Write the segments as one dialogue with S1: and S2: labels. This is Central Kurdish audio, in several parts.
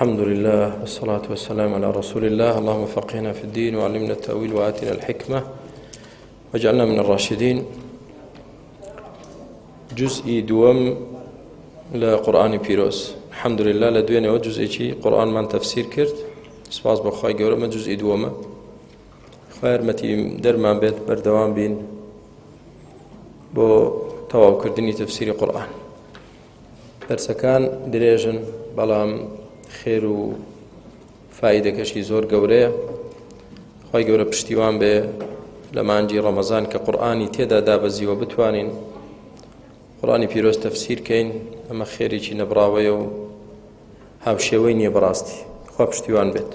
S1: الحمد لله والصلاة والسلام على رسول الله. اللهم فقهنا في الدين وعلمنا التأويل وآتنا الحكمة واجعلنا من الراشدين. جزء دوم لقرآن بيروس. الحمد لله لدوينه وجزء قرآن من تفسير كرت سپاس بخواهی گەورە من جزء دومه خواهی هەرمەتی دەرمان بێت بەردەوام بین بۆ تەواوکردنی تفسیری قورئان. دەرسەکان درێژن بەڵام خێر و فایدەکەشی زۆر گەورەیە. خواهی گەورە پشتیوان بێ لە مانجی ڕەمەزان کە قورئانی تێدا دابەزیوە بتوانین قورئانی پیرۆز تەفسیر کەین. ئەمە خێرێکی نەبراوەیە و هاوشێوەی نییە بەڕاستی. خوا پشتیوان بێت.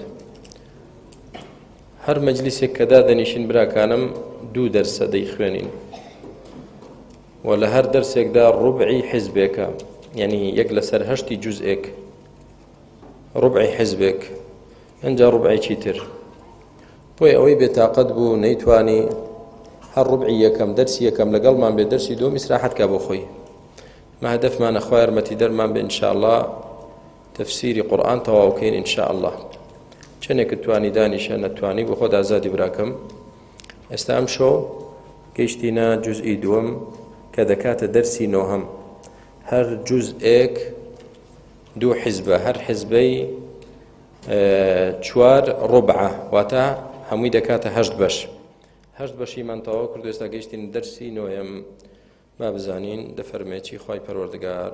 S1: هەر مەجلیسێک کە دادەنیشین براکانم دوو دەرسە دەیخوێنین و لە هەر دەرسێکدا ڕوبعی حیزبێکە، یعنی یەک لەسەر هەشتی جوزئێک ڕوبعی حیزبێک، ئەنجا ڕوبعێکی تر. بۆیە ئەوەی بێتاقەت بوو نەیتوانی هەر ڕوبعی یەکەم دەرسی یەکەم لەگەڵمان بێ دەرسی دۆم ئیسراحەت کا بۆ خۆی. مە هەدەفمانە خوا یارمەتی دەرمان بێ ئینشاءالله تفسیری قورئان تەواوکەین ئینشاءالله. چەندێکت توانی دانیشە نەتوانی بۆ خۆت ئازادی براکەم. ئێستا ئەم شۆ گەیشتینە جوزئی دووەم کە دەکاتە دەرسی نۆهەم. هەر جوزئێک دوو حیزبە، هەر حیزبەی چوار ڕوبعە، واتە هەمووی دەکاتە هەشت بەش. هەشت بەشیمان تەواو کردو. ئێستا گەیشتین دەرسی نۆیەم. با بزانین دەفەرمێتی خوای پەروەردگار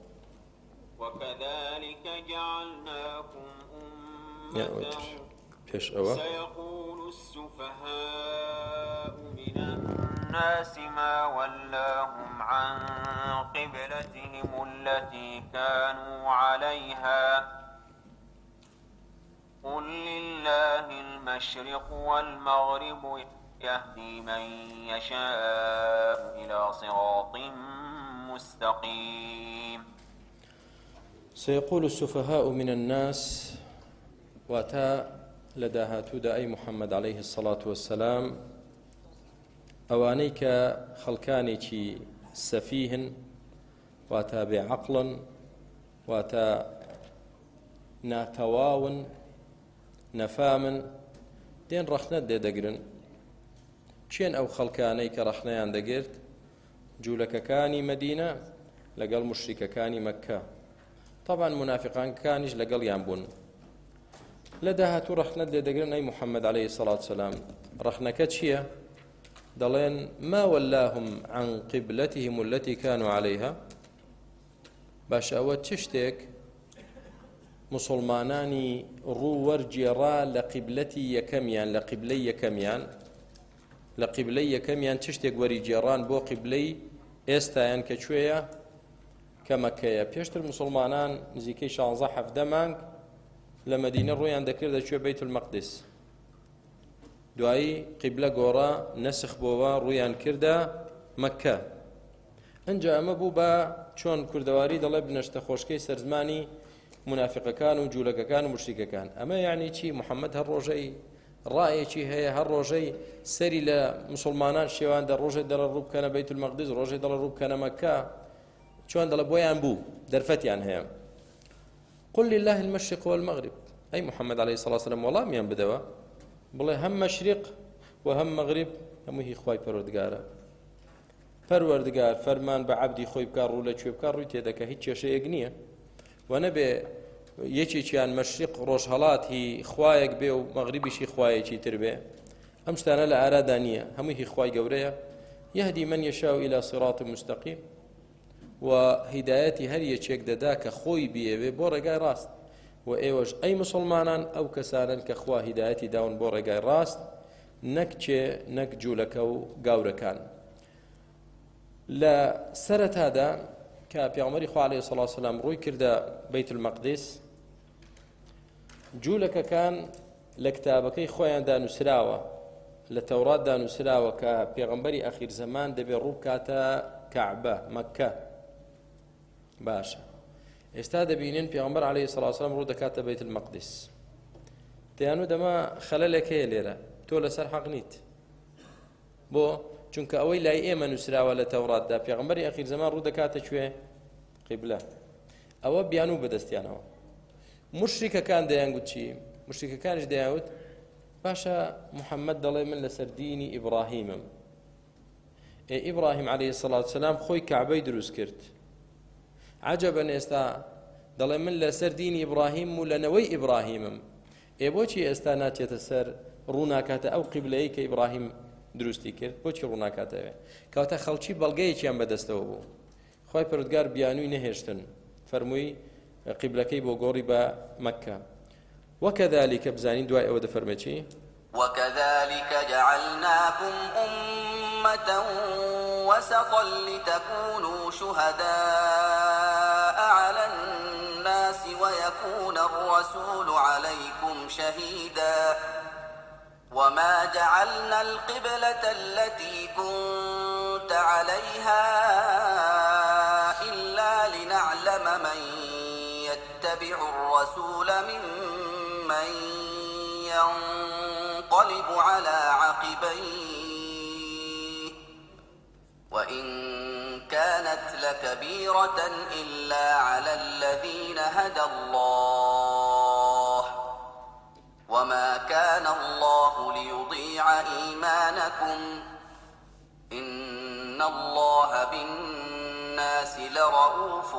S2: وكذلك جعلناكم أمة سيقول السفهاء من الناس ما ولاهم عن قبلتهم التي كانوا عليها قل لله المشرق والمغرب يهدي من يشاء إلى صراط مستقيم.
S1: سيقول السفهاء من الناس واتا لداهاتو دا أي محمد عليه الصلاة والسلام أوانيك خلقانيكي سفيهن واتا بعقل واتا ناتواون نفامن دين رخنت دي دقرن چين أو خلقانيك رخنيان دقرت جولككاني مدينة لقل مشرككاني مكة. طبعا منافقان كانش لقل ينبون لداهاتو رخنت دي دقرن أي محمد عليه الصلاة والسلام رخنكت شيا دلين ما ولاهم عن قبلتهم التي كانوا عليها. باش أود تشتك مسلماناني روور جيرا لقبلتي يكميان لقبلي يكميان لقبلي يكميان تشتك وري جيران بو قبلي ئێستایان کە کوێیە کە مەکەیە. پێشتر مسلمانان نزیکەی 16-17 مانگ لە مەدینە ڕوویان دەکرد دەچوێ بەیت المەقدس. دوایی قیبلە گۆڕا نەسخ بۆەوە ڕوویان کردە مەکە. ئەنجا ئەمە بوو بە چۆن کوردەواری دەڵێ بنەشتە خۆشکەی سەرزمانی منافقەکان و جوولەکەکان و مشریکەکان. ئەمە یعنی چی؟ محەممەد هەر ڕۆژەی ڕایەکی هەیە، هەر ڕۆژەی سەری لە مسلمانان شێوان دە ڕۆژێ دەڵە ڕوو بکەنە بەیت المەقدس، ڕۆژێ دەڵە ڕوو بکەنە مەکە. چۆن دەڵە بۆیان بوو دەرفەتیان هەیە. قل لله المشرق والمغرب. ئەی محەممەد عليه الصلاة والسلام وەڵامیان بدەوە بڵێ هەم مەشریق و هەم مەغریب هەموو هی خوای پەروەردگارە. پەروەردگار فەرمان بە عەبدی خۆی بکات ڕوو لە کوێ بکات ڕووی تێدەکە، هیچ کێشەیەک نییە. و نەبێ یەکێکیان مەشریق ڕۆژهەڵاتی خوایەک بێ و مەغریبیشی خوایەکی تر بێ. ئەم شتانە لە ئارادا نییە، هەمووی هی خوای گەورەیە. یهدی من یشاء إلى صراط مستقیم. و هیدایەتی هەر یەکێک دەدا کە خۆی بێوێ بۆ ڕێگای ڕاست. و ئێوەش ئەی مسلمانان ئەو کەسانن کە خوا هیدایەتی داون بۆ ڕێگای ڕاست، نەک چێ نەک جوولەکە و گاورەکان. لە سەرەتادا کە پێغەمبەری خوا عەلەیهی سەڵاتو وسەلام ڕووی کردە بەیت المەقدس، جوولەکەکان لە کتابەکەی خۆیان دانووسراوە، لە تەورات دانووسراوە کە پێغەمبەری ئەخیر زەمان دەبێ ڕوو بکاتە کەعبە مەکە. باشە ئێستا دەبینن پێغەمبەر عەلەیهی سەڵاتو وسەلام ڕوو دەکاتە بەیت المەقدس. دەیانوو دەما خەلەلێک هەیە لێرە، تۆ لەسەر حەق نیت. بۆ چونکە ئەوەی لای ئێمە نووسراوە لە تەوراتدا پێغەمبەری ئەخیر زەمان ڕوو دەکاتە کوێ؟ قیبلە. ئەوە بیان و بەدەستیانەوە. مشریکەکان دەیانگوت چی؟ مشریکەکانش دەیانوت باشە محەممەد دەڵێ من لەسەر دینی ئیبراهیمم. ئیبراهیم عەلەیهی سەڵات وسەلام خۆی کەعبەی دروست کرد. عەجەبەن ئێستا دەڵێ من لەسەر دینی ئیبراهیم و لەنەوەی ئیبراهیمم. بۆچی ئێستا ناچێتە سەر ڕووناکاتە ئەو قیبلەیە کە ئیبراهیم دروستی کرد؟ بۆچی ڕووناکاتەوێ؟ کەواتە خەڵکی بەڵگەیەکیان بەدەستەوە بوو. خۆی پەروەردگار بیانووی نەهێشتن، فەرمووی قیبلەکەی بۆ گۆڕی بە مەککە. وەکەذالک بزانین دوای ئەوە دەفەرمێ چی؟
S3: وكذلك جعلناكم أمة وسطا لتكونوا شهداء على الناس ويكون الرسول عليكم شهيدا وما جعلنا القبلة التي كنت عليها إلا لنعلم من يتبع الرسول ممن ينقلب على عقبيه وإن كانت لكبيرة إلا على الذين هدى الله وما كان الله ليضيع إيمانكم إن الله بالناس لرؤوف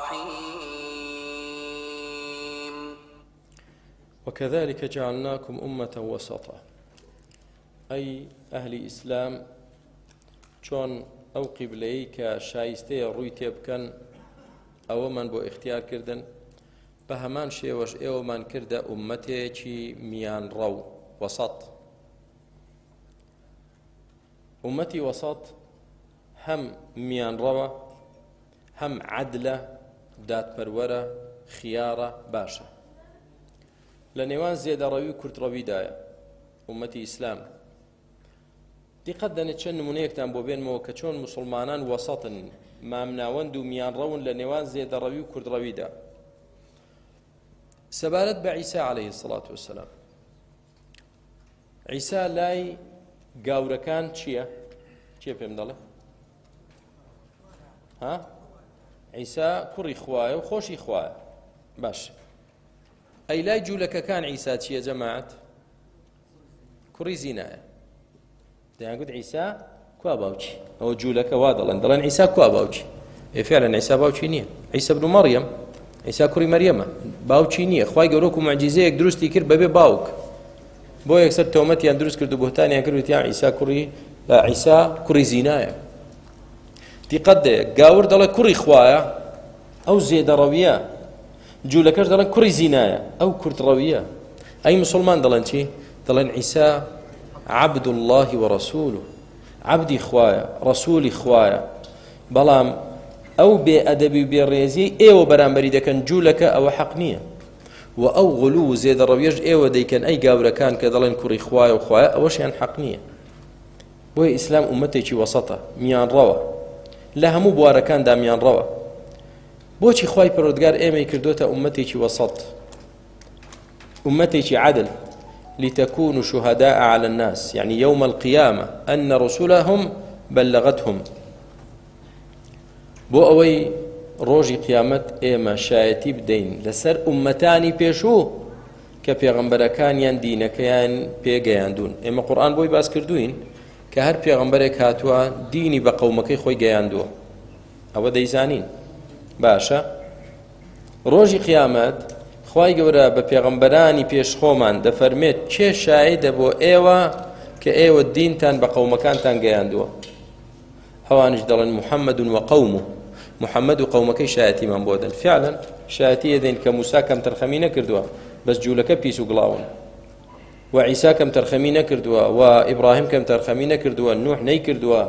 S3: رحيم.
S1: وكذلك جعلناكم أمة وسطا أي أهل إسلام چون أو قبلەی کە شایستەیە ڕووی تێبکەن ئەوەمان بۆ اختیار کردن بە هەمان شێوەش ئێوەمان کردە ئومەتێکی میان ڕەو وەسەط. ئومەتی وەسەط هەم میان ڕەوە هەم عەدلە دادپەروەرە خیارە باشە. لە نێوان زێدەڕەوی و کورتڕەویدایە ئومەتی ئیسلام. دیقەت دەنێت چەند نمونەیەکتان بۆ بێنمەوە کە چۆن موسڵمانان وەسەطن، مامناوەند و میان ڕەون لە نێوان زێدەڕەوی و کوردڕەویدا. سەبارەت بە عیسا عەلەیهی سەڵات وەسەلام. عیسا لای گاورەکان چییە؟ چیە پێم دەڵێ؟ ها؟ عیسا کوڕی خوایە و خۆشی خوایە. باش. ئەی لای جوولەکەکان عیسا چییە جەماعەت؟ کوڕی زینایە. دەیانگوت عیسا کوا باوکی؟ ئەوە جوولەکە وا دەڵێن عیسا کوا باوکی؟ فعلا عیسا باوکی نییە. عیسا بن مەڕیەم، عیسا کوڕی مەریەمە، باوکی نییە. خوای گەورە و موعجیزەیەک دروستی کرد بەبێ باوک. بۆ یەکسەر تۆمەتیان دروست کرد و بوهتانیان کرد وتیان عیسا کوڕی زینایە. دیقەت دەیە گاور دەڵێ کوڕی خوایە، ئەو زێدەڕەویە. جوولەکەش دەڵێن کوڕی زینایە، ئەو کورتڕەویە. ئەی مسلمان دەڵێن چی؟ دەڵێن عیسا عبد الله ورسوله، عبدی خوایە، ڕەسوولی خوایە. بەڵام ئەو بێئەدەبی و بێڕێزی ئێوە بەرامبەری دەکەن جوولەکە ئەوە حەق نییە. و ئەو غولو و زێدەڕەویەش ئێوە دەیکەن ئەی گاورەکان کە دەڵێن کوڕی خوایە و خوایە، ئەوەشیان حەق نییە. بۆیە ئیسلام ئومەتێکی وەسەطە، میان ڕەوە، لە هەموو بوارەکاندا میان ڕەوە. بۆچی خوای پەروەردگار ئێمەی کردوتە ئومەتێکی وەسەط، ئومەتێکی عەدل؟ لتكونوا شهداء على الناس، يعني يوم القيامة أن رسلهم بلغتهم. بۆ ئەوەی ڕۆژی قیامەت ئێمە شایەتی بدەین لەسەر ئومەتانی پێشوو کە پێغەمبەرەکانیان دینەکەیان پێگەیاندون. ئێمە قورئان بۆی باس کردوین کە هەر پێغەمبەرێک هاتووە دینی بە قەومەکەی خۆی گەیاندووە. ئەوە دەیزانین. باشە ڕۆژی قیامەت خوای گەورە بە پێغەمبەرانی پێش خۆمان دەفەرمێت چێ شایدە بۆ ئێوە کە ئێوە دینتان بە قەومەکانتان گەیاندووە؟ ئەوانش دەڵێن محەممەد و قەومه، محەممەد و قەومەکەی شایەتیمان بۆ دەن. فعلا شایەتی دەین کە موسا کەم تەرخەمی نەکردووە، بەس جوولەکە پیس و گڵاون. و عیسا کەم تەرخەمی نەکردووە، و ئیبراهیم کەم تەرخەمی نەکردووە، نوح نەیکردووە.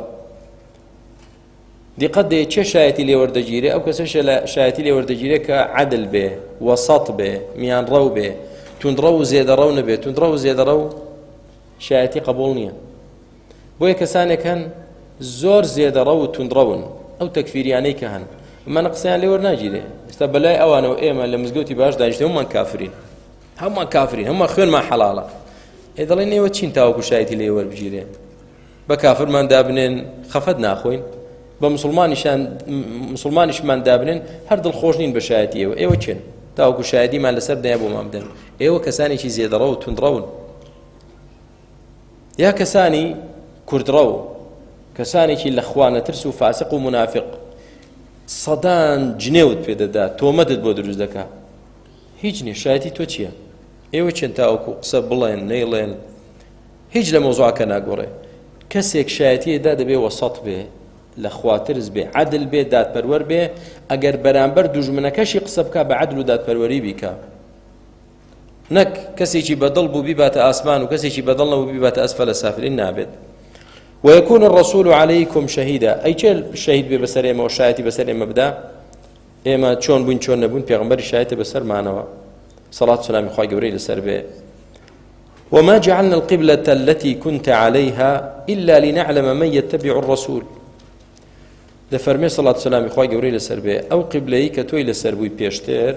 S1: دیقەت دەیە چه شایەتی لێوەردەگیرێ؟ ئەو کەسە شایەتی لێوەردەگیرێ کە عەدل بێ، وەسەط بێ، میان ڕەو بێ، توندڕە و زێدەڕەو نەبێ. توندڕە و زێدەڕەو شایەتی قبوڵ نییە. بۆیە کەسانێک هەن زۆر زێدەڕە و توندڕەون، ئەو تەکفیریانەی کە هەن ئەمانە قسەیان لێوەرناگیرێ. ئێستا بەلای ئەوانەوە ئێمە لە مزگەوتی باش دانیشتین هەموومان کافرین، هەموومان کافرین، هەموومان خوێنمان حەڵاڵە. دەڵێن ئێوە چین تاوەکو شایەتی لێوەربگیرێ؟ بە کافرمان دابنێن خەفەت ناخۆین، بە مسلمانیشمان دابنێن هەر دڵخۆش نین بە شایەتی ئێوە. ئێوە چێن؟ تاوەکو شایەدیمان لەسەر دەیە بۆمان بدەن ئێوە کەسانێکی زێدەڕە و توندڕەون یا کەسانی کوردڕە و کەسانێکی لە خوا نەترس و فاسق و منافق سەدان جنێوت پێ دەدا تۆمەتت بۆ دروست دەکا هیچ نییە شایەتی تۆ چییە ئێوە چەند تاوەکو قسە بڵێن نەیڵێن هیچ لە مۆزوعەکە ناگۆڕێ کەسێک شایەتیەدا دەبێ وەسەط بێ لە خواترز بێ عەدل بێ دادپەروەر بێ ئەگەر بەرامبەر دوژمنەکەشی قسە بکە بە عەدل و دادپەروەری بیکە نەک کەسێکی بەدڵ بوو بیباتە ئاسمان و کەسێکی بەدڵ نەبوو بیباتە ئەسفەلە سافلین نابێت ويكون الرسول عليكم شهيدا أي شيء شهيد ببصر إما وشاهدي بصر إما بدا إما شون بين شون نبون پیغمبر شاهد بصر معنا صلاة والسلام خواهي جبريل السر به وما جعلنا القبلة التي كنت عليها إلا لنعلم من يتبع الرسول لفرمي صلاة والسلام خواهي جبريل السر به أو قبلة كتوي السر بوي بيشتر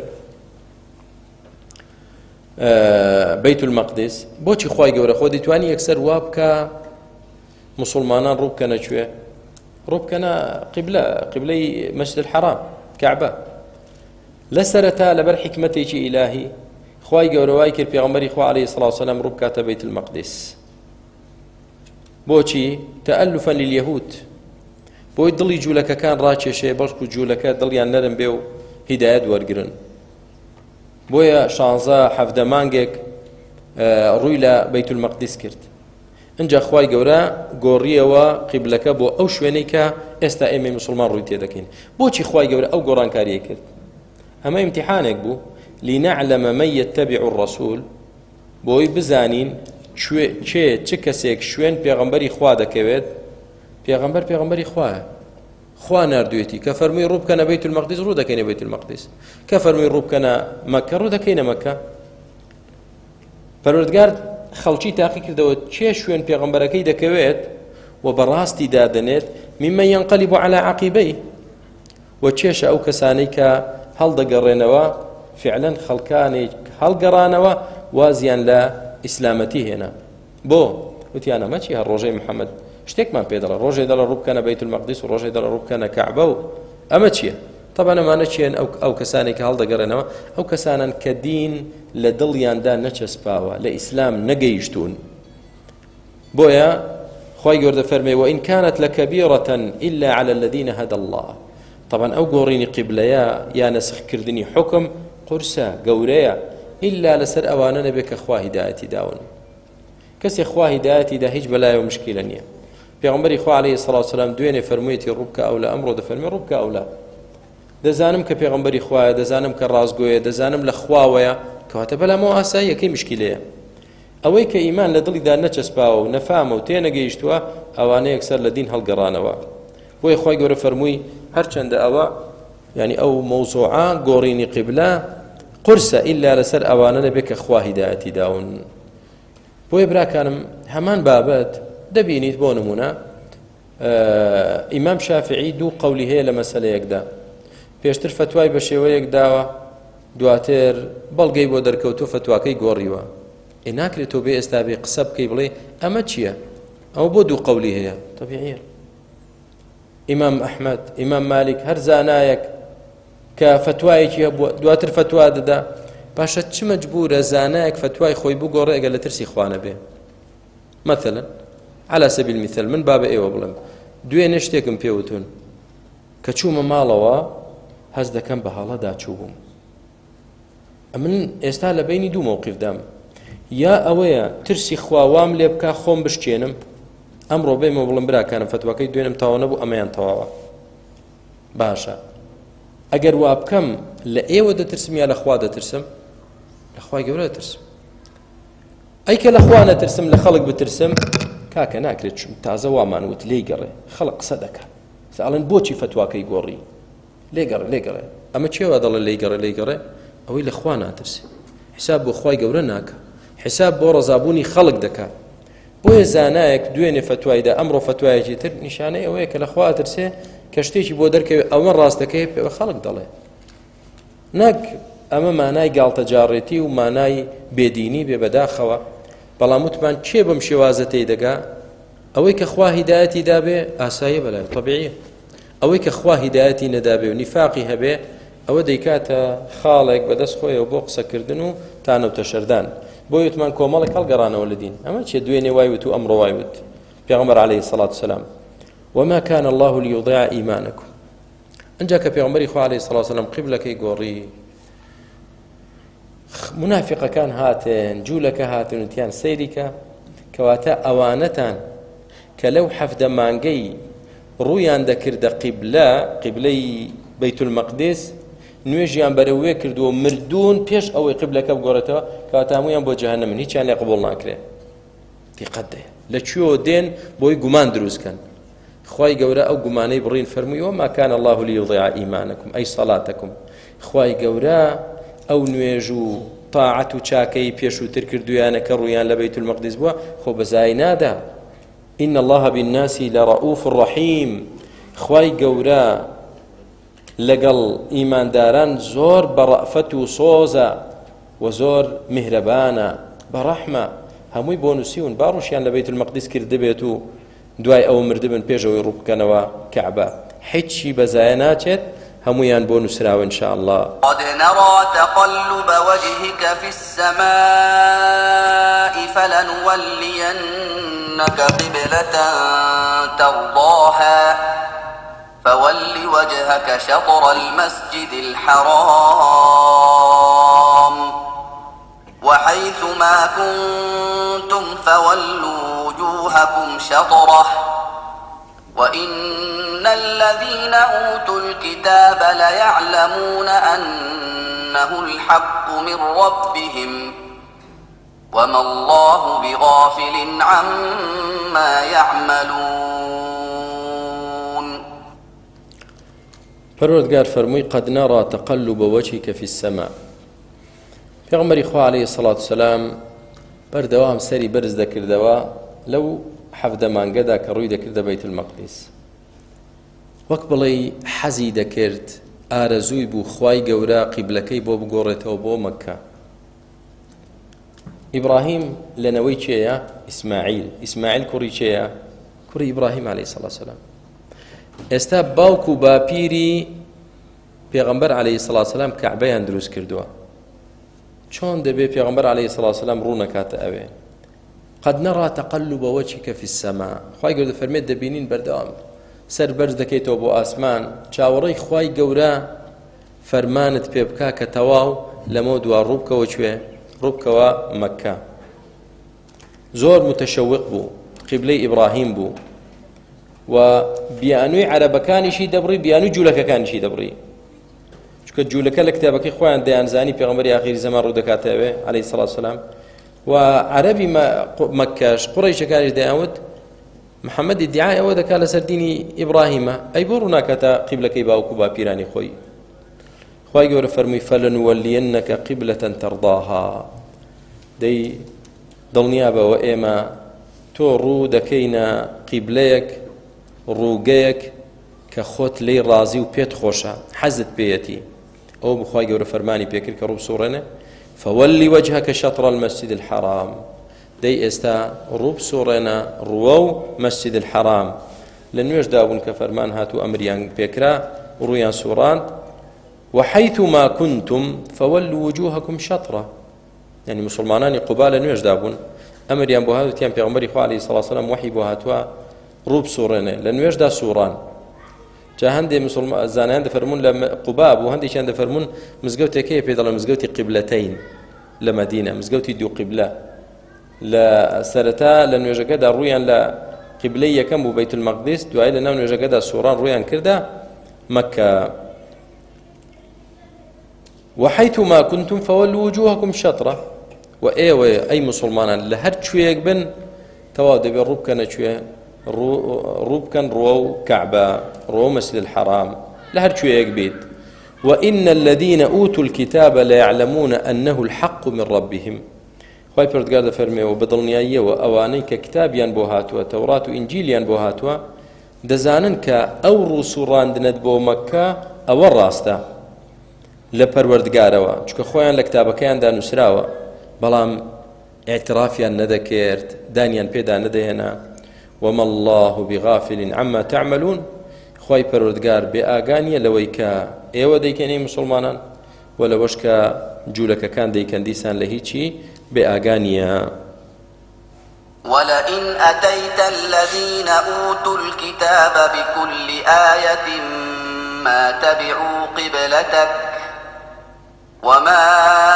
S1: بيت المقدس بوشي خواهي جبريل خودي تواني يكسر وابكا مسلمانان ڕووبکەنە کوێ ڕووبکەنە قیبلەی مەسجد الحرام کەعبە لە سەرەتا لەبەر حیکمەتێکی ئیلاهی خوای گەورە وای کرد پێغەمبەری خوا عەلەیهی سەڵات وسەلام ڕووبکاتە بەیت المەقدس بۆچی تەئەلوفا لليەهود بۆی دڵی جوولەکەکان ڕاکێشێ بەڵکو جوولەکە دڵیان نەرم بێ و هیدایەت وەرگرن بۆیە 16-17 مانگێک ڕووی لە بەیت المەقدس کرد انجا خوای گەورە گۆڕیەوە قیبلەکە بۆ ئەو شوێنەی کە ئێستا ئێمە مسلمان ڕووی تێدەکەین بۆچی خوای گەورە ئەو گۆڕانکاریە کرد ئەمە امتحانێک بوو لنعلم من يتبع الرسول بۆی بزانین چ کەسێک شوێن پێغەمبەری خوا دەکەوێت پێغەمبەری خوایە خوا نردوێتی کە فەرمووی ڕووبکەنە بەیت المەقدس ڕوو دەکەینە بەیت المەقدس کە فەرمووی ڕووبکەنە مەککە ڕوو دەکەینە مەککە پەروەردگار خەڵکی تاقی کردەوە چێ شوێن پێغەمبەرەکەی دەکەوێت و بەڕاستی دادەنێت ممن ينقلب على عقبيه و چێشە ئەو کەسانەی کە هەڵدەگەڕێنەوە فعلا خەڵکانێک هەڵگەڕانەوە وازیان لە ئیسلامەتی هێنا بۆ وتیان ئەمە چی هەر ڕۆژەی محەممەد شتێکمان پێ دەڵێ ڕۆژێ دەڵە ڕووبکەنە بەیت المەقدس و ڕۆژێ دەڵە ڕووبکەنە کەعبە و ئەمە چییە طبعا ئەمانە چیان ئەو کەسانێک کە هەڵدەگەڕێنەوە ئەو کەسانن کە دین لە دڵیاندا نەچەسپاوە لە ئیسلام نەگەیشتون بۆیە خوای گەورە فەرمێ وئین كانت لكبيرة إلا على الذين هدى الله طبعا ئەو گۆڕینی قیبلەیە یا نەسخکردنی حکم قورسە گەورەیە إلا لەسەر ئەوانە نەبێت کە خوا هیدایەتی داون کەسێک خوا هیدایەتی دا هیچ بەلایەوە مشکلە نییە پێغەمبەری خوا عەلەیهی سەڵات وسەلام دوێنێ فەرموویەتی ڕووبکە ئەولە ئەمڕۆ دەفەرمێ ڕووبکە ئەولە دەزانم کە پێغەمبەری خوایە دەزانم کە ڕاستگۆیە دەزانم لە خواوەیە کەواتە بەلامەوە ئاسایی یەکەی مشکلەیە ئەوەی کە ئیمان لە دڵیدا نەچەسپاوە و نەفامە و تێنەگەیشتووە ئەوانە یەکسەر لە دین هەڵگەڕانەوە بۆیە خوای گەورە فەرمووی هەرچەندە ئەوە یعنی ئەو مەوزوعە گۆڕینی قیبلە قورسە ئیلا لەسەر ئەوانە نەبێت کە خوا هیدایەتی داون بۆیە براکانم هەمان بابەت دەبینیت بۆ نمونە ئیمام شافعی دوو قەولی هەیە لە مەسەلەیەکدا پێشتر فتوای بە شێوەیەک داوە دواتر بەڵگەی بۆ دەرکەوتو فتواکەی گۆڕیوە ناکرێت تۆ بێ ئێستا بێ قسە بکەی بڵێ ئەمە چییە ئەو بۆ دوو قەولی هەیە طبیعیە ئیمام ئەحمەد ئیمام مالک هەر زانایەک کە فتوایەکی هەبووە دواتر فتوا دەدا باشە چ مەجبورە زانایەک فتوای خۆی بگۆڕێ ئەگەر لە ترسی خوانە بێ مثلا على سبيل المثال من باب ئێوە بڵێم دوێنێ شتێکم پێوتون کە چوومە ماڵەوە هەز دەکەم بە هەڵەدا چوو بووم من ئێستا لە بینی دوو مەوقیفدام یا ئەوەیە ترسی خواوام لێ بکە خۆم بشکێنم ئەمڕۆ بێمە بڵم براکانم فتواکەی دوێنم تاوە نەبوو ئەمەیان تەواوە باشە ئەگەر وا بکەم لە ئێوە دەترسم یا لە خوا دەترسم لە خوای گەورە دەترسم ئەیکە لە خوا نەترسم لە خەڵک بترسم کاکە ناکرێت چوم تازە وامان وت لێی گەڕێ خەڵک قسە دەکات ساڵن بۆچی فتواکەی گۆڕی لێگەڕێ ئەمە چێوە دەڵێ لێگەڕێ ئەوەی لە خوا ناترسێ حساب بۆ خوای گەورە ناکە حساب بۆ ڕەزابوونی خەڵک دەکات بۆیە زانایەک دوێنێ فتوایدا ئەمڕۆ فتوایەکی تر نیشانەی ئەوەیە کە لە خوا ترسێ کە شتێکی بۆ دەرکەوێت ئەوە ڕاستەکەی پێوە خەڵک دەڵێ نەک ئەمە مانای گاڵتەجاڕێتی و مانای بێدینی بێ بەداخەوە بەڵام وتمان چێ بەم شێوازە تێدەگا ئەوەی کە خوا هیدایەتی دابێ ئاساییە بەلای طبیعیە ئەوەی کە خوا هیدایەتی نەدابێ و نیفاقی هەبێ ئەوە دەیکاتە خاڵێک بەدەست خۆیەوە بۆ قسەکردن و تانەوتە شەردان بۆ یوتمان کۆمەڵێک هەڵگەڕانەوە لە دین ئەمە چێ دوێنێ وایوت و ئەمڕۆ وایوت پێغەمبەر عەلەیهی سەڵات وسەلام وما كان الله ليضيع إيمانكم ئەنجا کە پێغەمبەری خوا عەلەیهی سەڵات وسەلام قیبلەکەی گۆڕی منافقەکان هاتن جوولەکە هاتن وتیان سەیریکە کەواتە ئەوانەتان کە لەو حەفدە مانگەی ڕوویان دەکردە قیبلەی بەیت المەقدس نوێژیان بەرەوێ کردووە مردوون پێش ئەوەی قیبلەکە بگۆڕێتەوە کەواتە هەموویان بۆ جەهەنەمن هیچیان لێ قبوڵ ناکرێ دیقەت دێ لەکوێوە دێن بۆی گومان دروستکەن خوای گەورە ئەو گومانەی بڕین فەرمووی وما كان الله ليضيع إيمانكم أي صلاتكم خوای گەورە ئەو نوێژ و طاعەت و چاکەی پێشووتر کردویانە کە ڕوویان لە بەیت المەقدس بووە خۆ بەزای نادا إن الله بالناس لرؤوف رحيم خوای گەورە لەگەڵ ئیمانداران زۆر بەڕەفەت و سۆزە و زۆر میهرەبانە بەڕەحمە هەمووی بۆ نووسیون باڕوشیان لە بەیت المەقدس کردبێت و دوای ئەوە مردبن پێشەوەی ڕووبکەنەوە کەعبە هیچی بەزایە ناچێت هەمویان بۆ نووسراوە إنشاء الله
S3: قد نرى تقلب وجهك في السماء فلنولينك قبلة ترضاها فول وجهك شطر المسجد الحرام وحيث ما كنتم فولوا وجوهكم شطره وإن الذين أوتوا الكتاب ليعلمون أنه الحق من ربهم وما الله بغافل عما يعملون
S1: پەروەردگار فەرمووی قد نرى تقلب وجهك في السماء پێغەمبەری خوا عەلەیهی سەڵات وسەلام بەردەوام سەری بەرز دەکردەوە لەو حەفدە مانگەدا کە ڕووی دەکردە بەیت المەقدس وەک بڵێ حەزی دەکرد ئارەزووی بوو خوای گەورە قیبلەکەی بۆ بگۆڕێتەوە بۆ مەککە ئیبراهیم لەنەوەی چێیە ئیسماعیل کوڕی چێیە کوڕی ئیبراهیم عەلەیهی سەڵات وسەلام ئێستا باوک و باپیری پێغەمبەر عەلەیهی سەڵات وسەلام کەعبەیان دروست کردووە چۆن دەبێ پێغەمبەر عەلەیهی سەڵات وسەلام ڕوو نەکاتە ئەوێ قد نرى تقلب وجهك في السماء خوای گەورە فەرمێت دەبینین بەردەوام سەر بەرز دەکەیتەوە بۆ ئاسمان چاوەڕێی خوای گەورە فەرمانت پێ بکا کە تەواو لەمە دوا ڕووبکەوە کوێ ڕووبکەوە مەککە زۆر متەشەوق بوو قیبلەی ئیبراهیم بوو و بیانووی عەرەبەکانیشی دەبڕی بیانووی جوولەکەکانیشی دەبڕی چونکە جوولەکە لە کتابەکەی خۆیان دەیانزانی پێغەمبەری ئاخری زەمان ڕوو دەکاتەوێ عەلەیهی سەڵات وسەلام و عەرەبی مەککەش قوڕەیشەکانیش دەیانوت محەممەد ئیدعای ئەوە دەکات لەسەر دینی ئیبراهیمە ئەی بۆ ڕوو ناکاتە قیبلەکەی باوک و باپیرانی خۆی خوای گەورە فەرمووی فەلەنوەلیەنەکە قیبلەتەن تەرضاها دەی دڵنیا بەوە ئێمە تۆ ڕوو دەکەینە قیبلەیەک ڕووگەیەک کە خۆت لێی ڕازی و پێت خۆشە حەزت پێیەتی ئەوە بخوای گەورە فەرمانی پێکرد کە ڕوو بسوڕێنێ فولي وجهك شطر المسجد الحرام دەی ئێستا ڕوو بسوڕێنە ڕووە و مەسجد الحرام لە نوێژ دابوون کە فەرمان هاتوو ئەمریان پێکرا ڕوویان سوڕاند وحيث ما كنتم فولوا وجوهكم شطرة يعني مسلمانانی قوبا لە نوێژ دابوون ئەمریان بۆ هاتووتیان پێغەمبەری خوا عەلەیهی سەڵات وسەلام وحی بۆ هاتووە ڕوو بسوڕێنێ لە نوێژدا سوڕان جا هەندێک زانایان دەفەرمون لە قوبا بوو هەندێکیان دەفەرمون مزگەوتێکەیە پێ دەڵێن مزگەوتی قیبلەتەین لە مەدینە مزگەوتی دوو قیبلە لە سەرەتا لە نوێژەکەدا ڕوویان لە قیبلەی یەکەم بوو بەیت المەقدس دوای لە ناو نوێژەکەدا سوڕان ڕوویان کردە مەککە وحيث ما كنتم فولوا وجوهكم شطرة وإيوه أي مسلمان لهر شويك بن توا دبي روبكنا شويه روبكن رو كعبة رو مسجد الحرام لهر شويك بيت وإن الذين أوتوا الكتاب لا يعلمون أنه الحق من ربهم خوای پروردگار دەفەرمێ و بەدڵنیاییەوە ئەوانەی کە کتابیان بۆ هاتووە تەورات و ئینجیلیان بۆ هاتووە دەزانن کە ئەو ڕووسوڕاندنت بۆ مەککە ئەوە ڕاستە لە پەروەردگارەوە چونکە خۆیان لە کتابەکەیاندا نووسراوە بەڵام ئێعترافیان نەدەکرد دانیان پێدا نەدەهێنا وما الله بغافل عما تعملون خوای پەروەردگار بێ ئاگانیە لەوەی کە ئێوە دەیکەنی مسلمانان و لەوەش کە جوولەکەکان دەیکەن دیسان لە هیچی بێ ئاگانیە.
S3: ولئن أتيت الذين أوتوا الكتاب بكل آية ما تبعوا قبلتك وما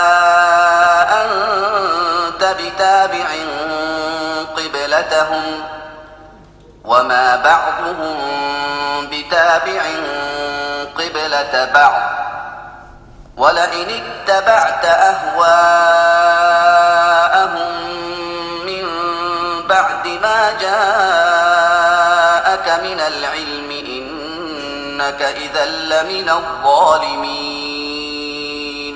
S3: أنت بتابع قبلتهم وما بعضهم بتابع قبلة بعض ولئن اتبعت أهواءهم من بعد ما جاءك من العلم إنك إذا لمن الظالمين.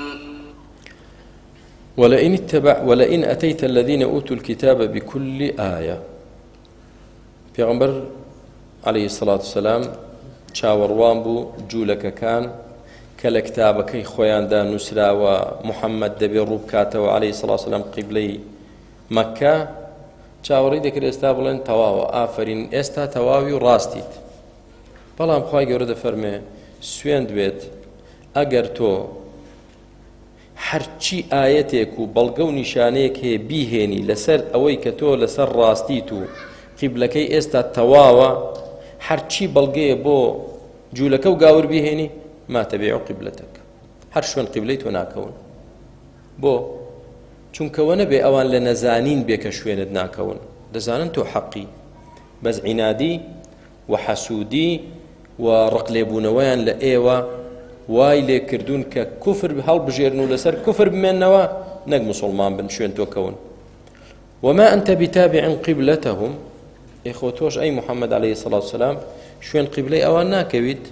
S1: ولئن أتيت الذين أوتوا الكتاب بكل آية. پێغەمبەر عليه الصلاة والسلام چاوەڕوان بوو جوولەکەکان کە لە کتابەکەی خۆیاندا نووسراوە محەممەد دەبێ ڕوو بکاتەوە عليه الصلاة والسلام قیبلەی مەککە چاوەڕی دەکرد ئێستا بڵێن تەواوە ئافرین ئێستا تەواوی و ڕاستیت. بەڵام خوای گەورە دەفەرمێ سوێند بێت ئەگەر تۆ هەرچی ئاەتێک و بەڵگە و نیشانەیەک هەیە بیهێنی لەسەر ئەوەی کە تۆ لەسەر ڕاستیت و قیبلەکەی ئێستا تەواوە هەرچی بەڵگەیە بۆ جوولەکە و گاور بیهێنی ما تەبیع قیبلەتەک هەر شوێن قیبلەی تۆ ناکەون. بۆ چونکەوە نەبێ ئەوان لە نەزانین بێ کە شوێنت ناکەون، دەزانن تۆ حەقی، بەس عینادی و حەسوودی و ڕقلێبوونەوەیان لە ئێوە وای لێ کردوون کە کوفر هەڵبژێرن و لەسەر کوفر بمێننەوە نەک موسڵمان بن شوێن تۆ کەون. وما أنت بتابع قبلتهم إخوة توش أي محمد عليه الصلاة والسلام شوين قبلي أوان ناكويت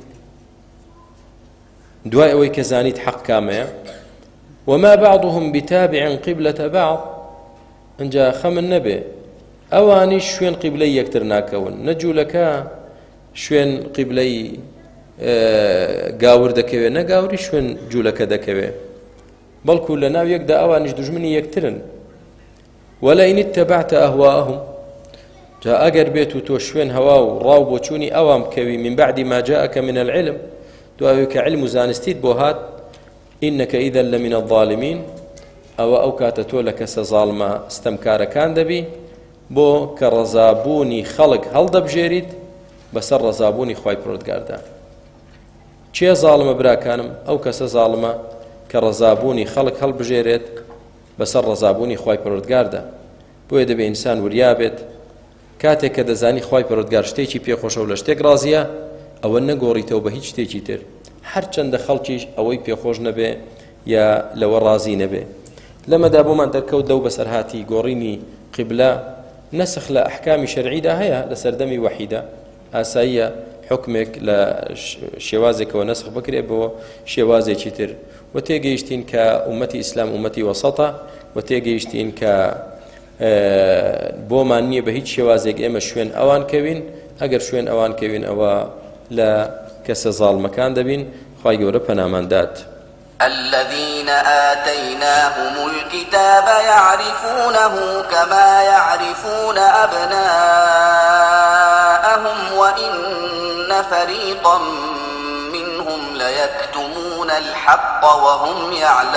S1: دواء أوي كزانيت حق كامية. وما بعضهم بتابع قبلة بعض انجا خم النبي أواني شوين قبلي يكتر ناكون نجو لك شوين قبلي قاور دكوي نقاوري شوين جولك دكوي بل كلنا يقدا أوانيش دجمني يكترن. ولئن اتبعت أهواءهم جاء أجر بيت توشوين هواو راو بوچوني أوام كوي من بعد ما جاءك من العلم دعوك علم زانستيت بوهات إنك إذا لمن الظالمين أو كاتتو لك سظالما استمكار كان دبي بو كرزابوني خلق هل دبجيريد بس الرزابوني خواي پروردگاردا چه ظالم برا كانم أو كس ظالما كرزابوني خلق هل بجيريد بس الرزابوني خواي پروردگاردا بۆیە دەبێ ئینسان وریابێت کاتێک کە دەزانی خوای پەروەردگار شتێکی پێخۆشە و لە شتێک ڕازیە ئەوە نەگۆڕیتەوە بە هیچ شتێکی تر هەرچەندە خەڵکیش ئەوەی پێخۆش نەبێ یا لەوە ڕازی نەبێ. لەمەدا بۆمان دەرکەوت دەو بەسەرهاتی گۆڕینی قیبلە نەسخ لە ئەحکامی شەرعیدا هەیە لە سەردەمی وەحیدە ئاساییە حکمێک لە شێوازێکەوە نەسخ بکرێت بۆ شێوازێکی تر و تێگەیشتین کە ئومەتی ئیسلام ئومەتی وەسەطە و تێگەیشتین کە بۆمان نییە بە هیچ شێوازێک ئێمە شوێن ئەوان کەوین ئەگەر شوێن ئەوان کەوین ئەوە لە کەسە زاڵمەکان دەبین. خوای گەورە پەناماندات.
S3: الذين آتيناهم الكتاب يعرفونه كما يعرفون أبناءهم وإن فريقا منهم ليكتمون الحق وهم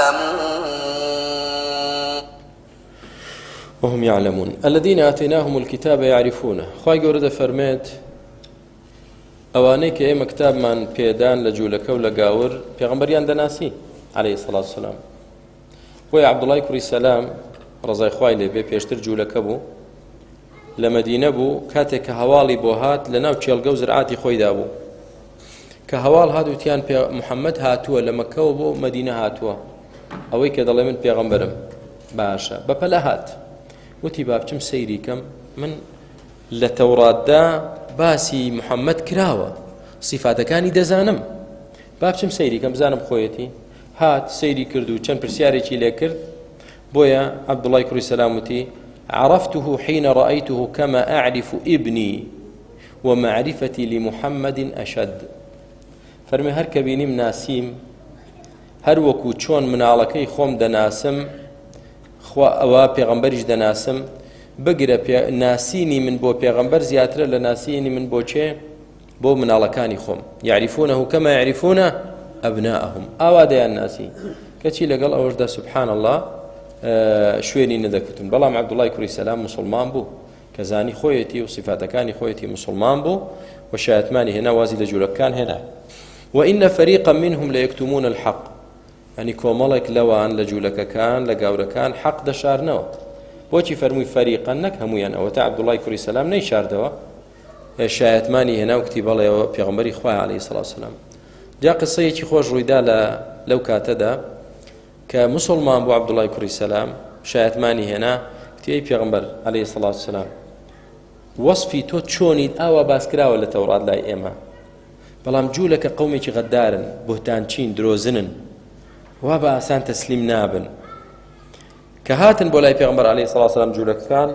S1: يعلمون. الذين آتيناهم الكتاب يعرفونه خوای گەورە دەفەرمێت ئەوانەی کە ئێمە کتابمان پێدان لە جوولەکە و لە گاور پێغەمبەریان دەناسی عليه الصلاة والسلام. بۆیە عەبدوڵای کوڕی سەلام ڕەزای خوای لێ بێ پێشتر جوولەکە بوو لە مەدینە بوو کاتێک کە هەواڵی بۆ هات لە ناو چێڵگە و زرعاتی خۆیدا بوو کە هەواڵ هات وتیان محەممەد هاتووە لە مەککەوە بۆ مەدینە هاتووە ئەوەی کە دەڵێ من پێغەمبەرم باشە بەپەلە هات وتی با بچم سەیری کەم من لە تەوراتدا باسی محەممەد کراوە سیفاتەکانی دەزانم با بچم سەیری کەم بزانم خۆیەتی هات سەیری کرد و چەند پرسیارێکی لێ کرد. بۆیە عەبدوڵای کوڕی سەلام وتی عرفته حين رأيته كما أعرف ابني ومعرفتي لمحمد أشد. فەرمێ هەر کە بینیم ناسیم هەر وەکو چۆن مناڵەکەی خۆم دەناسم ئەوە پێغەمبەریش دەناسم بگرە ناسینی من بۆ پێغەمبەر زیاترە لە ناسینی من بۆ چێ بۆ مناڵەکانی خۆم یعریفونەه کەما یعریفونە ئەبناءەهم ئاوا دەیانناسی کەچی لەگەڵ ئەوەشدا سوبحان الله شوێنی نەدەکوتن بەڵام عەبدوڵای کوڕی سەلام موسڵمان بوو کە زانی خۆیەتی و صفاتەکانی خۆیەتی موسڵمان بوو و شایەتمانی هێنا وازی لە جوولەکان هێنا وإن فريقا منهم ليكتمون الحق يعني کۆمەڵێک لەوان لە جوولەکەکان لە گاورەکان حەق دەشارنەوە بۆچی فەرمووی فەریقا نەک هەمویان ئەوە تا عەبدوڵای کوڕی سەلام نەیشاردەوە شایەتمانی هێنا و کتی بەڵێەوە پێغەمبەری خوای عەلەیهی سەڵاتو وسەلام جا قسەیەکی خۆش ڕوویدا لەو کاتەدا کە موسڵمان بوو عەبدوڵای کوڕی سەلام شایەتمانی هێنا کتی ئەی پێغەمبەر عەلەیهی سەڵاتو وسەلام وەسفی تۆ چۆنیت ئاوا باسکراوە لە تەورات لای ئێمە بەڵام جوولەکە قەومێکی غەدارن بوهتانچین درۆزنن وا بە ئاسان تەسلیم نابن کە هاتن بۆ لای پێغەمبەر عەلەیهی سەڵاتو وسەلام جوولەکەکان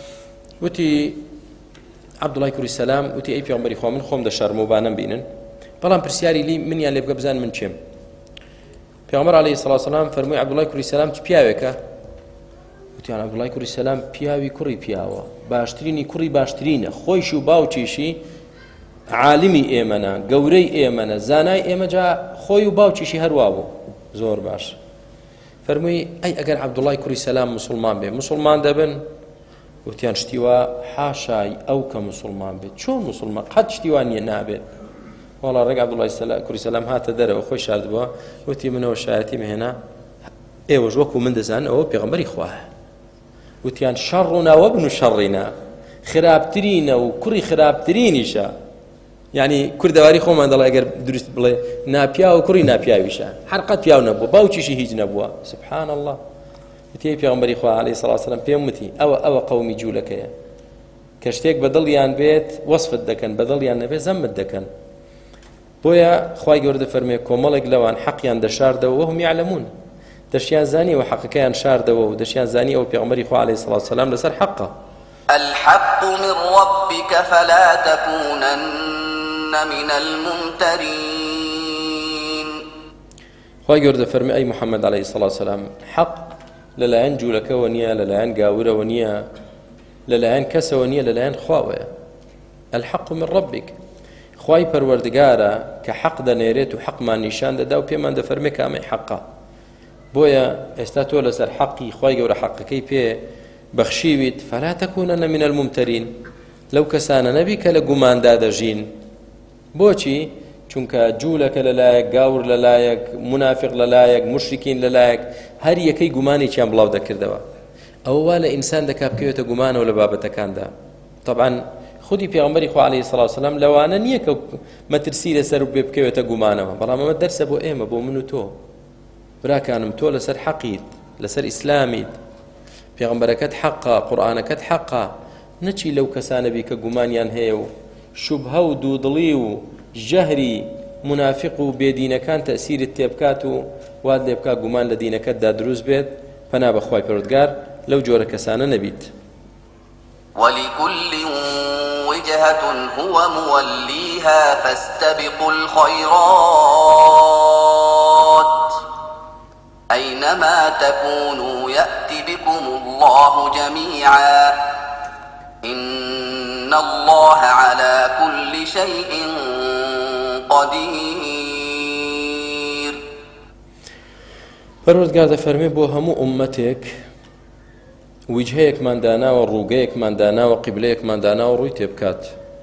S1: وتی عەبدوڵای کوڕی سەلام وتی ئەی پێغەمبەری خوا من خۆم دەشارمەوە با نەمبینن بەڵام پرسیاری لی منیان لێ بکە بزان من چێم پێغەمبەر عەلەیهی سەڵاتو وسەلام فەرمووی عەبدوڵای کوڕی سەلام چ پیاوێکە وتیان عەبدوڵای کوڕی سەلام پیاوی کوڕی پیاوە باشترینی کوڕی باشترینە خۆیشی و باوکیشی عالمی ئێمەنە گەورەی ئێمەنە زانای ئێمە جا خۆی و باوکیشی هەروە بوو زۆر باش فەرمووی ئەی ئەگەر عەبدوڵای کوڕی سەلام موسڵمان بێ موسڵمان دەبن وتیان شتیوا حاشای ئەو کە موسڵمان بێت چۆن موسڵمان قەت شتیوان نیە نابێت وەڵا ڕێک عەبدوڵای کوڕی سەلام هاتە دەرەوە خۆی شاردبووە وتی منەوە شایەتی مهێنا ئێوەش وەکو من دەزانن ئەوە پێغەمبەری خوایە وتیان شەڕنا وەبن شەڕینا خراپترینە و کوڕی خراپترینیشە یعنی کوردەواری خۆمان دەڵێ ئەگەر دروست بڵێ ناپیا و کوڕی ناپیاویشە هەر قەت پیاو نەبووە باوکیشی هیچ نەبووە سبحان الله وتی پێغەمبەری خوا عەلەیهی سەڵاتو وسەلام پێم وتی ئەوە قەومی جوولەکەیە کە شتێک بەدڵیان بێت وەسفت دەکەن بەدڵیان نەبێت زەمت دەکەن بۆیە خوای گەورە دەفەرمێ کۆمەڵێک لەوان حەقیان دەشاردەوە وهم یعلمون دەشیان زانی و حەقەکەیان شاردەوە و دەشیان زانی ئەو پێغەمبەری خوا عەلەیهی سەڵاتو وسەلام لەسەر حەقە
S3: الحق من ربك فلا تكونن من الممترين
S1: خوای گەورە دەفەرمێ ئەی محەممەد عەلەیهی سەڵاتو وسەلام حەق لەلایەن جوولەکەوە نییە لەلایەن گاورەوە نییە لەلایەن کەسەوە نییە لەلایەن خواوەیە الحق من ربك خوای پەروەردگارە کە حەق دەنێرێت و حەقمان نیشان دەدا و پێمان دەفەرمێ کامەی حەقە بۆیە ئێستا تۆ لەسەر حەقی خوای گەورە حەقەکەی پێ بەخشیویت فلا تكونن من الممترين لەو کەسانە نەبی کە لە گوماندا دەژین بۆچی چونکە جوولەکە لەلایەک گاور لەلایەک منافق لەلایەک مشرکین لەلایەک هەر یەکەی گومانێکیان بڵاو دەکردەوە ئەوە وا لە ئینسان دەکا بکەوێتە گومانەوە لە بابەتەکاندا طبعا خودی پێغەمبەری خوا عەلەیهی سەڵاتو وسەلام لەوانە نییە کە مەترسی لەسەر بێ بکەوێتە گومانەوە بەڵام ئەمە دەرسە بۆ ئێمە بۆ من و تۆ براکانم تۆ لەسەر حەقیت لەسەر ئیسلامیت پێغەمبەرەکەت حەقە قورئانەکەت حەقە نەچی لەو کەسانە بی کە گومانیان هەیە و شوبهە و دوودڵی و ژەهری منافق و بێدینەکان تەسیرت تێبکات و وات لێ بکات گومان لە دینەکەتدا دروست بێت پەنا بەخوای پەروەردگار لەو جۆرە کەسانە نەبیت
S3: ولكل وجهة هو موليها فاستبقوا الخيرات أينما تكونوا يأت بكم الله جميعا إن الله على كل شيء قدير
S1: پەروەردگار دەفەرمێ بۆ هەموو ئومەتێک وجهەیەکمان داناوە ڕووگەیەکمان داناوە قیبلەیەکمان داناوە ڕووی تێبکات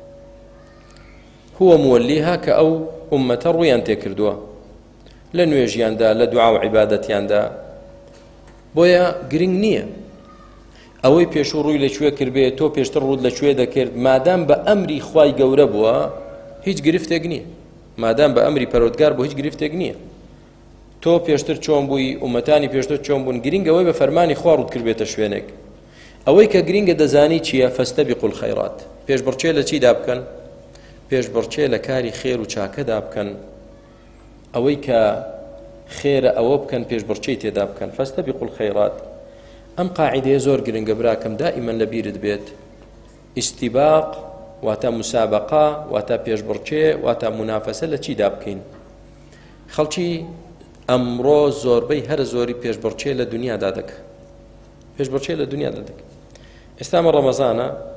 S1: هو موليها کە ئەو ئومەتە ڕوویان تێکردووە لە نوێژیاندا لە دوعا و عیبادەتیاندا بۆیە گرنگ نییە ئەوەی پێشوو ڕووی لەکوێ کردبێت تۆ پێشتر ڕوود لەکوێ دەکرد مادام بە ئەمری خوای گەورە بووە هیچ گرفتێک نییە مادام بە ئەمری پەروەردگار بوو هیچ گرفتێک نییە تۆ پێشتر چۆن بووی ئومەتانی پێشتر چۆن بوون گرنگەوەی بە فەرمانی خوا ڕوود کردبێتە شوێنێک ئەوەی کە گرنگە دەزانی چییە فەستەبیقوا الخەیرات پێشبڕکێ لە چیدا بکەن پێشبڕکێ لە کاری خێر و چاکەدا بکەن ئەوەی کە خێرە ئەوە بکەن پێشبڕکێی تێدا بکەن فەستەبیقوا الخەیرات ئەم قاعیدەیە زۆر گرنگە براکەم دائیمەن لەبیرت بێت ئیستیباق واتە مسابقە واتە پێشبڕکێ واتە منافەسە لە چیدا بکەین خەڵکی ئەمڕۆ زۆربەی هەر زۆری پێشبڕکێ لە دنیادا دەکە پێشبڕکێ لە دنیادا دەکە ئێستا مە ڕەمەزانە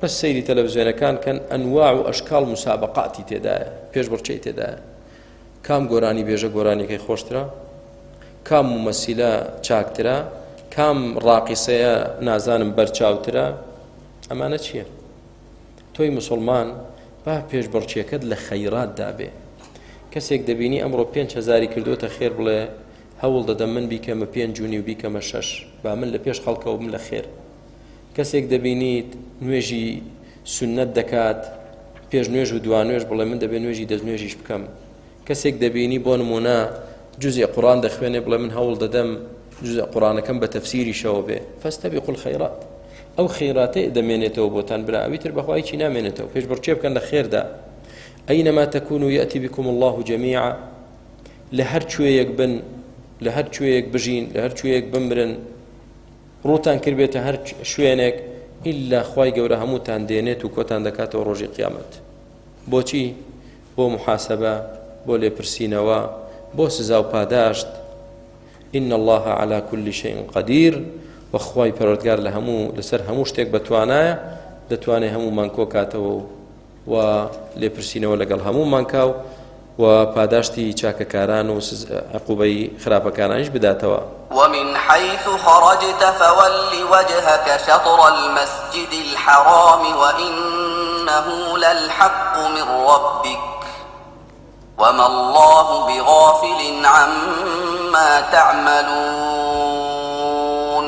S1: بەس سەیری تەلەڤیزیۆنەکان کەن ئەنواع و ئەشکاڵ مسابقاتی تێدایە، پێشبڕکێی تێدایە. کام گۆرانی بێژە گۆرانیەکەی خۆشترە، کام ممەسیلە چاکترە، کام ڕاقیسەیە نازانم بەرچاوترە. ئەمانە چییە؟ تۆی مسلمان با پێشبڕکێکت لە خەیرات دابێ. کەسێک دەبینی ئەمڕۆ 5,000 کردوتە خێر بڵێ هەوڵ دەدەم من بیکەمە 5.5 و بیکەمە 6، با من لە پێش خەڵکەوە بم لە خێر. کەسێک دەبینیت نوێژی سنەت دەکات، پێش نوێژ و دوانوێژ بڵێ من دەبێت نوێژی دەستنوێژیش بکەم. کەسێک دەبینی بۆ نمونە جوزی قورآن دەخوێنێ بڵێ من هەوڵ دەدەم جوزی قورآنەکەم بە تەفسیریشەوە بێ. فاستەبیقوا الخەیرات. ئەو خەیراتەی دەمێنێتەوە بۆتان برا، ئەویتر بەخوا هیچی نامێنێتەوە. پێشبڕکێ بکەن لە خێردا. ئەینەما تەکونوا یەأتی بکم الله جەمیعا. لە هەر کوێیەک بن، لە هەر کوێیەک بژین، لە هەر کوێیەک بمرن، ڕووتان کردبێتە هەر شوێنێک، ئیلا خوای گەورە هەمووتان دێنێت و کۆتان دەکاتەوە ڕۆژی قیامەت. بۆچی؟ بۆ محاسەبە، بۆ لێپرسینەوە، بۆ سزا و پاداشت. إن الله على كل شيء قدير. وخوای پەروەردگار لە هەموو لەسەر هەموو شتێک بەتوانایە، دەتوانێت هەموومان کۆکاتەوە و لێپرسینەوە لەگەڵ هەموومان کاو و پاداشتی چاکەکاران و عقوبەی خراپەکانیش بداتەوە.
S3: ومن حيث خرجت فول وجهك شطر المسجد الحرام وإنه للحق من ربك وما الله بغافل عما تعملون.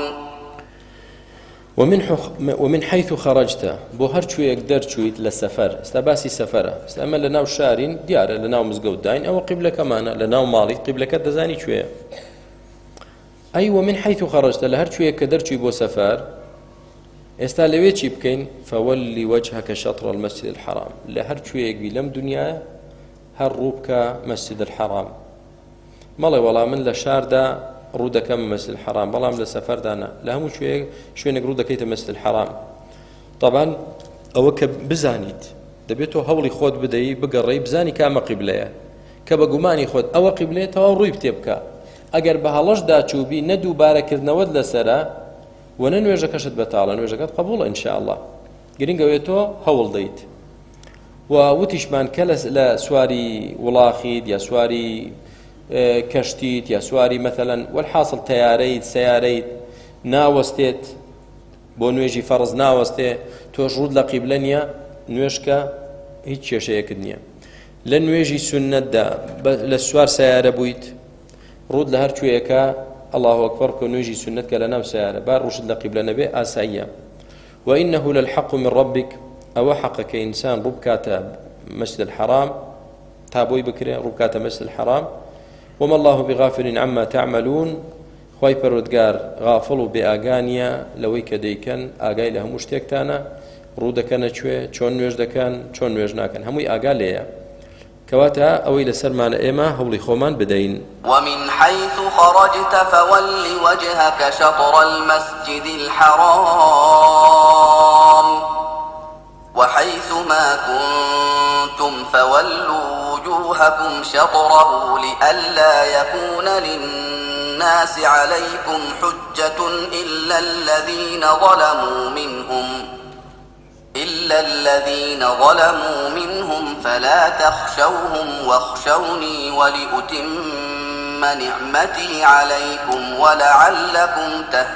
S1: ومن حيث خرجت بۆ هەر کوێیەک دەرچوویت لە سەفەر. ئێستا باسی سەفەرە. ئێستا ئەمە لە ناو شارین، دیارە لە ناو مزگەوت داین، ئەوە قیبلەکەمانە. لە ناو ماڵی قیبلەکەت دەزانی کوێیە. ئەی ومن حيث خرجت، لە هەر کوێیەک کە دەرچووی بۆ سەفەر، ئێستا لەوێ چی بکەین؟ فەوەلی وجهك شطر المسجد الحرام. لە هەر کوێیەکی لەم دنیایە هەر ڕوو بکە مەسجد الحرام. مەڵێ وەڵام من لە شاردا ڕوو دەکەم مەسجد الحرام، بەڵام لە سەفەردانە. لە هەموو شوێنێک ڕوو دەکەیتە مەسجد الحرام. طبعا ئەوە کە بزانیت دەبێتەوە هەوڵی خۆت بدەی بگەڕێی بزانی کامە قیبلەیە، کە بە گومانی خۆت ئەوە قیبلێتەوە ڕووی پتێ بکە. ئەگەر بە هەڵەشدا چووبی نەدووبارەکردنەوەت لەسەرە و نە نوێژەکەشت بەتاڵە، نوێژەکەت قبوڵە ئینشاءالله. گرنگەوێتەوە هەوڵ دەیت. و وتیشمان کە لە سواری وڵاخیت یا سواری کەشتیت یا سواری مەثەلەن وەلحاصل تەیارەیت سەیارەیت ناوەستێت بۆ نوێژی فەرز ناوەستێ، تۆش ڕوود لە قیبلە نییە، نوێژکە هیچ کێشەیەکت نییە. لە نوێژی سونەتدا لە سوار سەیارە بوویت، ڕوود لە هەر کوێیەکە الله ئەکبەر کە نوێژی سونەت کە لە ناو سەیارە با ڕوشت لە قیبلە نەبێ ئاساییە. وإنه للحق من ربك. ئەوە حەقەکە ئینسان ڕوو بکاتە مەسجد الحرام، تا بۆی بکرێ ڕوو بکاتە مەسجد الحرام. وما الله بغافل عما تعملون. خوای پەروەردگار غافڵ و بێئاگانیە لەوەی کە دەیکەن، ئاگای لە هەموو شتێکتانە. ڕوو دەکەنە کوێ، چۆن نوێژ دەکەن، چۆن نوێژ ناکەن، هەمووی ئاگا لێیە. کەواتە ئەوەی لەسەرمانە ئێمە هەوڵی خۆمان بدەین.
S3: ومن حيث خرجت فول وجهك شطر المسجد الحرام وحيث ما كنتم فولوا وجوهكم شطره لئلا يكون للناس عليكم حجة إلا الذين ظلموا منهم فلا تخشوهم واخشوني ولأتم نعمتي عليكم ولعلكم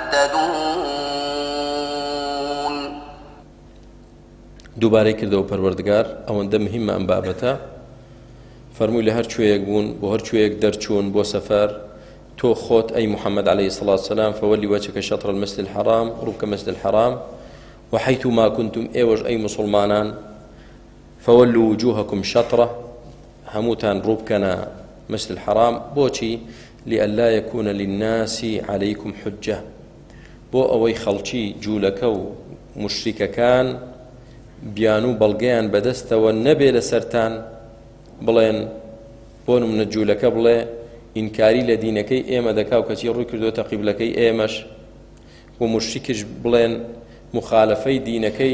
S3: تهتدون.
S1: دووبارەی کردەوە پەروەردگار ئەوەندە مهمە ئەم بابەتە. فەرمووی لە هەر کوێیەک بوون، بۆ هەر کوێیەک دەرچوون بۆ سەفەر، تۆ خۆت ئەی محەممەد عليه الصلاة والسلام فەوەلی وجهك شطر المسجد الحرام، ڕوو بکە مەسجد الحرام. وحيث ما كنتم ئێوەش ئەی مسلمانان فەوەلوا وجوهكم شطرة، هەمووتان ڕوو بکەنە مەسجد الحرام. بۆچی؟ لئلا يكون للناس عليكم حجة، بۆ ئەوەی خەڵکی جوولەکە و مشریکەکان بیان و بەڵگەیان بەدەستەوە نەبێ لەسەرتان بڵێن، بۆ نمونە جوولەکە بڵێ ئینکاری لە دینەکەی ئێمە دەکا و کەچی ڕووی کردوتە قیبلەکەی ئێمەش، و مشریکش بڵێن مخالفەی دینەکەی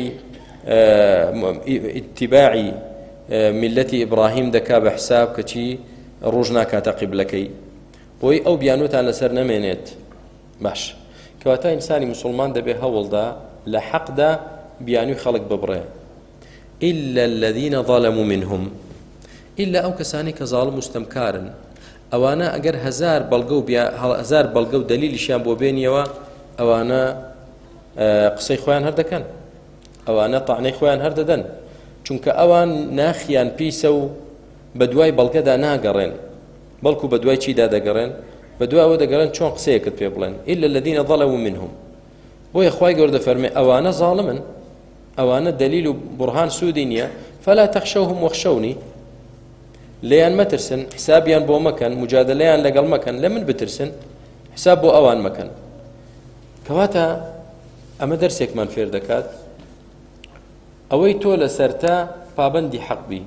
S1: ئیتیباعی میلەتی ئیبراهیم دەکا بە حساب کەچی ڕۆژ ناکاتە قیبلەکەی، بۆی ئەو بیانوتان لەسەر نەمێنێت. باش، کەواتە ئینسانی موسڵمان دەبێ هەوڵدا لە حەقدا بیانوی خەڵک ببڕێ إلا الذين ظلموا منهم إلا ئەو کەسانی کە زاڵم مستەمکارن ئەوانە ئەگەر هەزار بەڵگە و دەلیلیشیان بۆ بێنیەوە ئەوانە قسەی خۆیان هەر دەکەن ئەوانە تاعنەی خۆیان هەر دەدەن چونکە ئەوان ناخیان پیسە و بە دوای بەڵگەدا ناگەڕێن بەڵکو بە دوای چیدا دەگەڕێن بە دوای ئەوە دەگەڕێن چۆن قسەیەکت پێ بڵێن إلا الذين ظلموا منهم بۆیە خوای گەورە دەفەرمێ ئەوانە زاڵمن ئەوانە دەلیل و بورهان سوودی نییە فلا تخشوهم واخشوني لێیان مەترسن حسابیان بۆ مەکەن مجادلەیان لەگەڵ مەکەن لە من بترسن حساب بۆ ئەوان مەکەن کەواتە ئەمە دەرسێکمان فێر دەکات ئەوەی تۆ لەسەرتا پابەندی حەق بی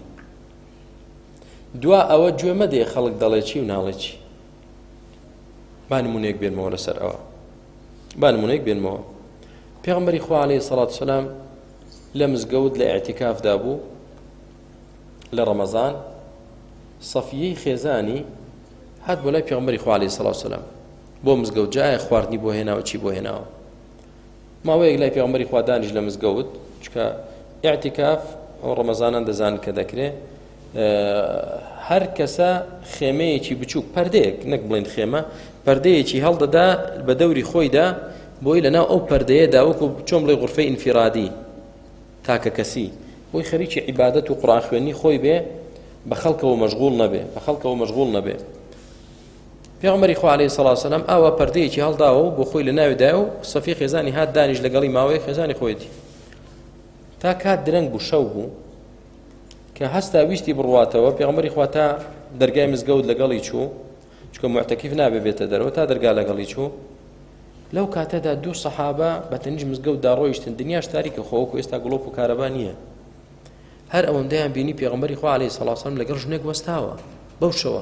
S1: دوا ئەوە گوێ مەدێ خەڵک دەڵێ چی و ناڵێ چی با نمونەیەک بێنمەوە لەسەر ئەوە با نمونەیەک بێنمەوە پێغەمبەری خوا عەلەیهی سەڵات وسەلام لە مزگەوت لە ئیعتیکافدا بوو لە ڕەمەزان سەفیەی خێزانی هات بۆ لای پێغەمبەری خوا عەلەیهی سەڵات وسەلام بۆ مزگەوت جایە خواردنی بۆ هێناوە چی بۆ هێناوە ماوەیەک لای پێغەمبەری خوا دانیشت لە مزگەوت چکە ئیعتیکاف ئەو ڕەمەزانان دەزانن کە دەکرێت هەر کەسە خێمەیەکی بچووک پەردەیەک نەک بڵێن خێمە پەردەیەکی هەڵدەدا بە دەوری خۆیدا بۆی لەناو ئەو پەردەیەدا وەکو چۆن بڵێ غورفەی ئینفیرادی تاکە کەسی بۆی خەریکی عیبادەت و قورئان خوێنی خۆی بێ بە خەڵکەوە مەشغوڵ نەبێ پێغەمبەری خوا عەلەیهی سەڵات وسەلام ئاوا پەردەیەکی هەڵداوە و بۆ خۆی لە ناوێدایە و سەفی خێزانی هات دانیشت لەگەڵی ماوەیە خێزانی خۆیەتی تا کات درەنگ بوو شەو بوو کە هەستا ویستی بڕواتەوە پێغەمبەری خوا تا دەرگای مزگەوت لەگەڵی چوو چکە معتەکیف نابێ بێتە دەرەوە تا دەرگا لەگەڵی چوو لەو کاتەدا دوو سەحابە بەتەنیژ مزگەوتدا ڕۆیشتن دنیاش تاریکە خۆوەکو ئێستا گڵۆپ و کارەبا نییە هەر ئەوەندەیان بینی پێغەمبەری خوا عەلەیهی سەڵات وسەلام لەگەڵ ژنێک وەستاوە بەو شەوە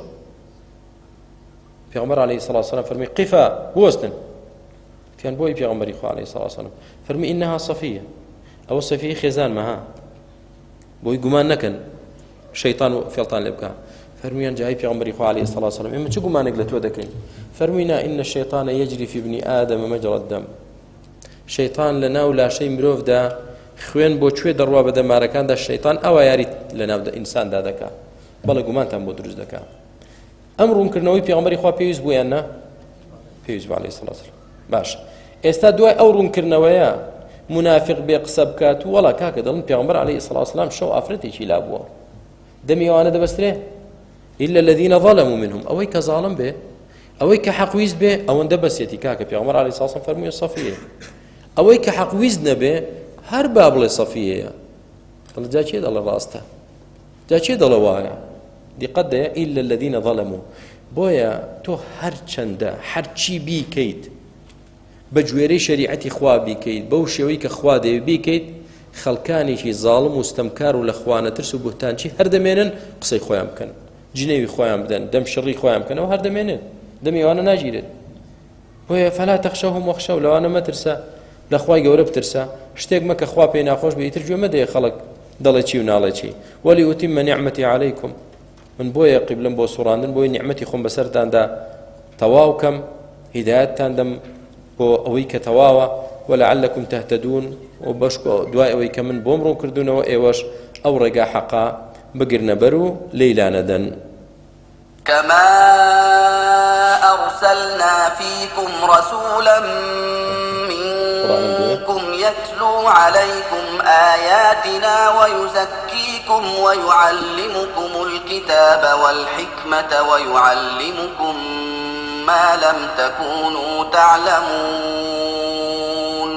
S1: پێغەمبەر عەلەیهی سەڵات وسەلام فەرمی قیفە بوەستن پیان بۆی پێغەمبەری خوا عەلەیهی سەڵات وسەلام فەرمی ئینەها سەفیە ئەوە سەفیەی خێزانمەها بۆی گومان نەکەن شەیطان و فێڵتان لێ بکە فەرموویان جای پێغەمبەری خوا عەلەیهی سەڵات وسەلام ئێمە چ گومانێک لە تۆ دەکەین فەرمووینا ئین الشەیطانە یەجری فی ابنی ئادەم مەجرە الدەم شەیطان لە ناو لاشەی مرۆڤدا خوێن بۆ کوێ دەڕوا بە دەمارەکاندا شەیطان ئەوە یاری لە ناو ئینساندا دەکا بەڵێ گومانتان بۆ دروست دەکا ئەم ڕوونکردنەوەی پێغەمبەری خوا پێویست بوویان نا پێویست بوو عەلەیهی سەڵات وسەلام باشە ئێستا دوای ئەو ڕوونکردنەوەیە منافق بێ قسە بکات و وەڵا کاکە دەڵن پێغەمبەر عەلەیهی سەڵات وسەلام شەو ئافرەتێکی لابووە دەمی ئەوانە دەبەسترێ إلا الذين ظلموا منهم ئەوەی کە زاڵم بێ ئەوەی کە حەقویست بێ ئەوەندە بەسێتی کاکە پێغەمبەر عەلەیهی سەڵات وسەلام فەرموویە سەفیە ئەوەی کە حەقویست نەبێ هەر با بڵێ سەفیەیە دڵ جا چێ دەڵێ ڕاستە جا چێ دەڵێ وایە دیقەت دەیە إلا الذين ظلموا بۆیە تۆ هەر چەندە هەر چی بیکەیت بە گوێرەی شەریعەتی خوا بیکەیت بەو شێوەی کە خوا دەوێ بیکەیت خەڵکانێکی زاڵم و ستەمکار و لە خوانەترس و بوهتانچی هەر دەمێنن قسەی خۆیان بکەن جنێوی خۆیان بدەن دەم شەڕی خۆیان بکەنەوە هەر دەمێنن دەمی ئەوانە ناگیرێت بۆیە فەلا تەخشەوهم وەخشەو لەوانە مەترسە لە خوای گەورە بترسە شتێک مەکە خوا پێی ناخۆش بێ ئیتر گوێ مەدەیە خەڵک دەڵێ چی و ناڵێ چی وەلیئوتیممە نیعمەتی عەلەیکم من بۆیە قیبلەم بۆ سوڕاندن بۆی نیعمەتی خۆم بەسەرتاندا تەواو کەم هیدایەتتان دەم بۆ ئەوەی کە تەواوە وەلەعەلەکم تەهتەدون و بەش دوای ئەوەی کە من بۆم ڕوونکردوونەوە ئێوەش ئەو ڕێگا حەقا بگرنە بەر و لێیلانەدەن
S3: كما أرسلنا فيكم رسولا منكم يتلو عليكم آياتنا ويزكيكم ويعلمكم الكتاب والحكمة ويعلمكم ما لم تكونوا تعلمون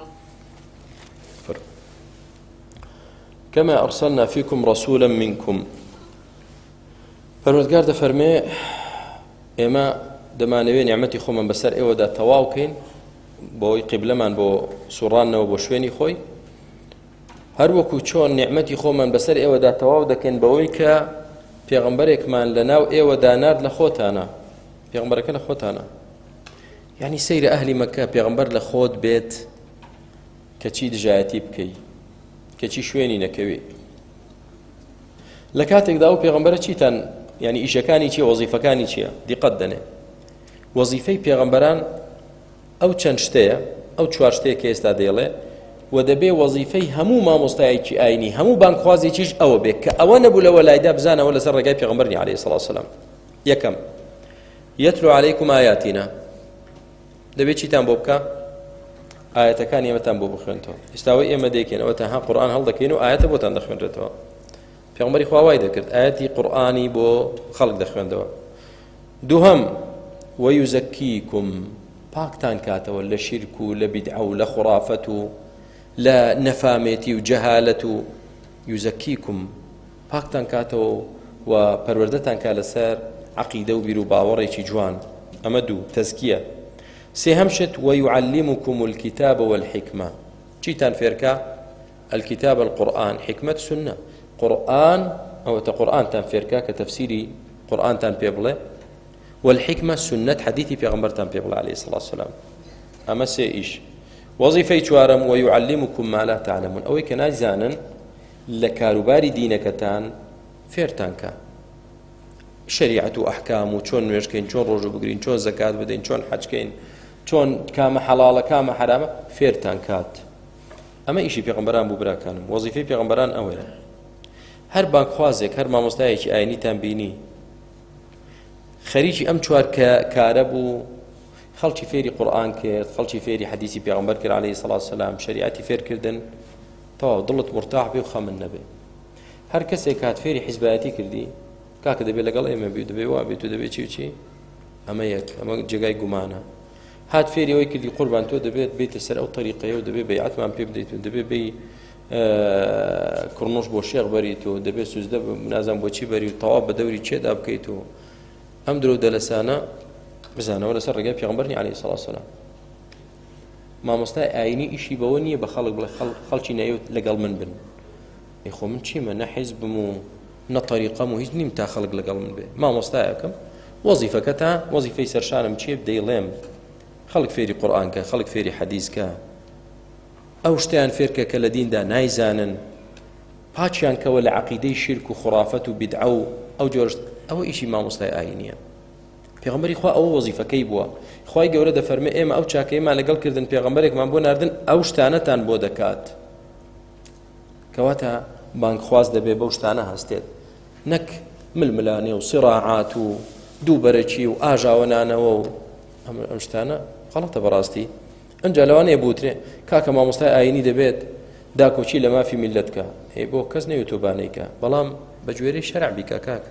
S1: كما أرسلنا فيكم رسولا منكم پەروەردگار دەفەرمێ ئێمە دەمانەوێت نیعمەتی خۆمان بەسەر ئێوەدا تەواو بکەین بۆی قیبلەمان بۆ سوڕانەوە بۆ شوێنی خۆی هەر وەکو چۆن نیعمەتی خۆمان بەسەر ئێوەدا تەواو دەکەین بەوەی کە پێغەمبەرێکمان لەناو ئێوەدا نارد لە خۆتانە پێغەمبەرەکە لە خۆتانە یعنی سەیرە ئەهلی مەکە پێغەمبەر لە خۆت بێت کە چی دژایەتی بکەی کە چی شوێنی نەکەوێ لە کاتێکدا و پێغەمبەرە چیتان یعنی ئیشەکانی چیە وەزیفەکانی چییە دیقەت دەنێ وەزیفەی پێغەمبەران ئەو چەند شتەیە ئەو چوار شتەیە کە ئێستا دێڵێ و دەبێ وەزیفەی هەموو مامۆستایەکی ئاینی هەموو بانگخوازێکیش ئەوە بێت کە ئەوە نەبوو لەوە لایدا بزانەوە لەسەر ڕێگای پێغەمبەری عەلەیهی سەڵاتو وسەلام. یەکەم یەتلو عەلەیکم ئایاتینا، دەبێت چیتان بۆ بکە؟ ئاەتەکان ئێمەتان بۆ بخوێنتەوە. ئێستاوەی ئێمە دەیکەینەوە تەنها قورئان هەڵدەکەین و ئاەتە بۆتان دەخوێنرێتەوە. پێغەمبەری خوا وای دەکرد ئاەتی قورئانی بۆ خەڵک دەخوێندەوە. دووهەم وەیوزەکیکم، پاکتان کاتەوە لە شیرک و لە بیدعە و لە خوڕافەت و لە نەفامێتی و جەهالەت و یوزەکیکم، پاکتان کاتەوە و پەروەردەتان کا لەسەر عەقیدە و بیر و باوەڕێکی جوان. ئەمە دوو تەزکیە. سێهەم شت وەیوعەللیمکم الکیتاب والحیکمە، چیتان فێرکە؟ الکیتاب القورئان، حکمەت سنە. قورئان ئەوەتە قورئانتان فێرکە کە تەفسیری قورئانتان پێ بڵێ، والحکمە سنەت حەدیثی پێغەمبەرتان پێ بڵێ عەلەیهی سەڵاتو وسەلام. ئەمە سێ ئیش. وەزیفەی چوارەم وەیوعەللیمکم ما لا تعلمون، ئەوەی کە نازانن لە کاروباری دینەکەتان فێرتان کە، شریعەت و ئەحکام و چۆن نوێژکەین، چۆن ڕۆژە بگرین، چۆن زەکات بدەین، چۆن حەجکەین، چۆن کامە حەڵاڵە کامە حرامە فێرتان کات. ئەمە ئیشی پێغەمبەران بوو براکانم، وەزیفەی پێغەمبەران ئەوەیە. هەر بانگخوازێک هەر مامۆستایەکی ئاینیتان بینی خەریکی ئەم چوار کارە بوو، خەڵکی فێری قورئان کرد، خەڵکی فێری حەدیثی پێغەمبەر کرد عەلەیهی سەڵاتو وسەلام، شریعەتی فێرکردن، تەواو دڵت مرتاح بێ و خەمن نەبێ. هەر کەسێک هات فێری حیزبایەتی کردی کاکە دەبێت لەگەڵ ئێمە بێت، دەبێت وا بێت و دەبێت چی و چی، ئەمە یەک، ئەمە جێگای گومانە. هات فێری ئەوەی کردی قوربان تۆ دەبێت بێتە سەر ئەو تەریقەیە و دەبێت بەیعەتمان پێ بدەیت و دەبێت بێ کوڕنوش بۆ شێخ بەریت و دەبێت سوزدە نازان بۆچی بەری و تەواو بە دەوری چێدا بکەیت و ئەم درۆ دەلەسانە بزانەوە لەسەر ڕێگای پێغەمبەرنی عەلەیهی سەڵاتو وسەلام. مامۆستای ئاینی ئیشی بەوە نییە بە خەڵک بڵێ خەڵکی نایەوێت لەگەڵ من بن. خۆ من چیمە نە حیزبم و نە طەریقەم و هیچ نیم تا خەڵک لەگەڵ من بێ. مامۆستایەکەم وەزیفەکەتە، وەزیفەی سەرشانم چییە؟ دەیڵێم خەڵک فێری قورئان کە، خەڵک فێری حەدیث کە، ئەو شتیان فێرکە کە لە دیندا نایزانن، پاچیان کەوە لە عەقیدەی شیرک و خوڕافەت و بیدعە و ئەو جۆرە، ئەوە ئیشی مامۆستای ئاینیە. پێغەمبەری خوا ئەوە وەزیفەکەی بووە. خوای گەورە دەفەرمێ ئێمە ئەو چاکەیەمان لەگەڵ کردن، پێغەمبەرێکمان بۆ ناردن، ئەو شتانەتان بۆ دەکات. کەواتە بانگخواز دەبێ بەو شتانە هەستێت، نەک ململانێ و سیڕاعات و دووبەرەکی و ئاژاوەنانەوە و ئەم شتانە غەڵەتە بەڕاستی. ئەنجا لەوانەیە بوترێ کاکە مامۆستای ئاینی دەبێت داکۆچی لە مافی میلەتکە، بۆ کەس نەوێت تۆ بانەیکە، بەڵام بە گوێرەی شەرع بیکە کاک،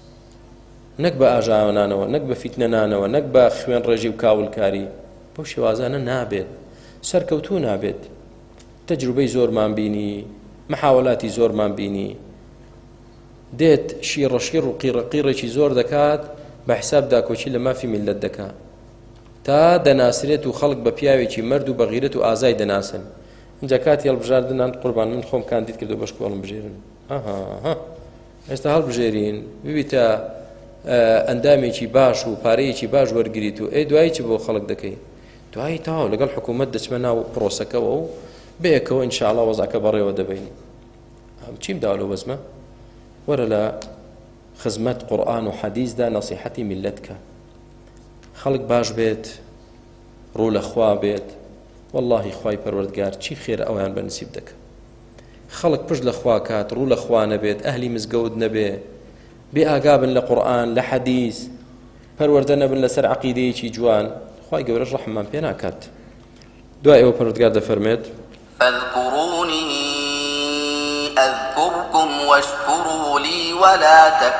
S1: نەک بە ئاژاوەنانەوە، نەک بە فیتنەنانەوە، نەک بە خوێن ڕێژی و کاولکاری. بەو شێوازانە نابێت، سەرکەوتوو نابێت. تەجروبەی زۆرمان بینی، محاولاتی زۆرمان بینی، دێت شیڕەشیر و قیڕەقیڕێکی زۆر دەکات بە حیساب داکۆچی لە مافی میلەت دەکات، تا دەناسرێت و خەڵک بە پیاوێکی مەرد و بە غیرەت و ئازای دەناسن. اینجا کاتی هەڵبژاردنان قوربان من خۆم کاندید کردو بە شکۆڵم بژێرن، ئێستا هەڵبژێرین ببیتە ئەندامێکی باش و پارەیەکی باش وەرگریت و دوایی چ بۆ خەڵک دەکەی، دوایی تاو لەگەڵ حکوومەت دەچمە ناو پرۆسەکەەوە و بەیەکەوە ئینشاءڵڵا وەزعەکە بەڕێوە دەبین. چیم داوا لەو بەزمە؟ وەرە لە خزمەت قورئان و حەدیثدا نەسیحەتی میلەت کە، خەڵک باش بێت، ڕوو لە خوا بێت. واللهی خوای پەروەردگار چی خێرە ئەویان بەنسیب دەکە. خەڵک پشت لە خوا کات، ڕوو لە خوا نەبێت، ئەهلی مزگەوت نەبێ، بێ ئاگا بن لە قورئان لە حەدیث، پەروەردە نەبن لەسەر عەقیدەیەکی جوان، خوای گەورەش ڕەحممان پێ ناکات. دوای ئەوە پەروەردگار دەفەرمێت
S3: فاذكروني أذكركم واشكروا لي ولا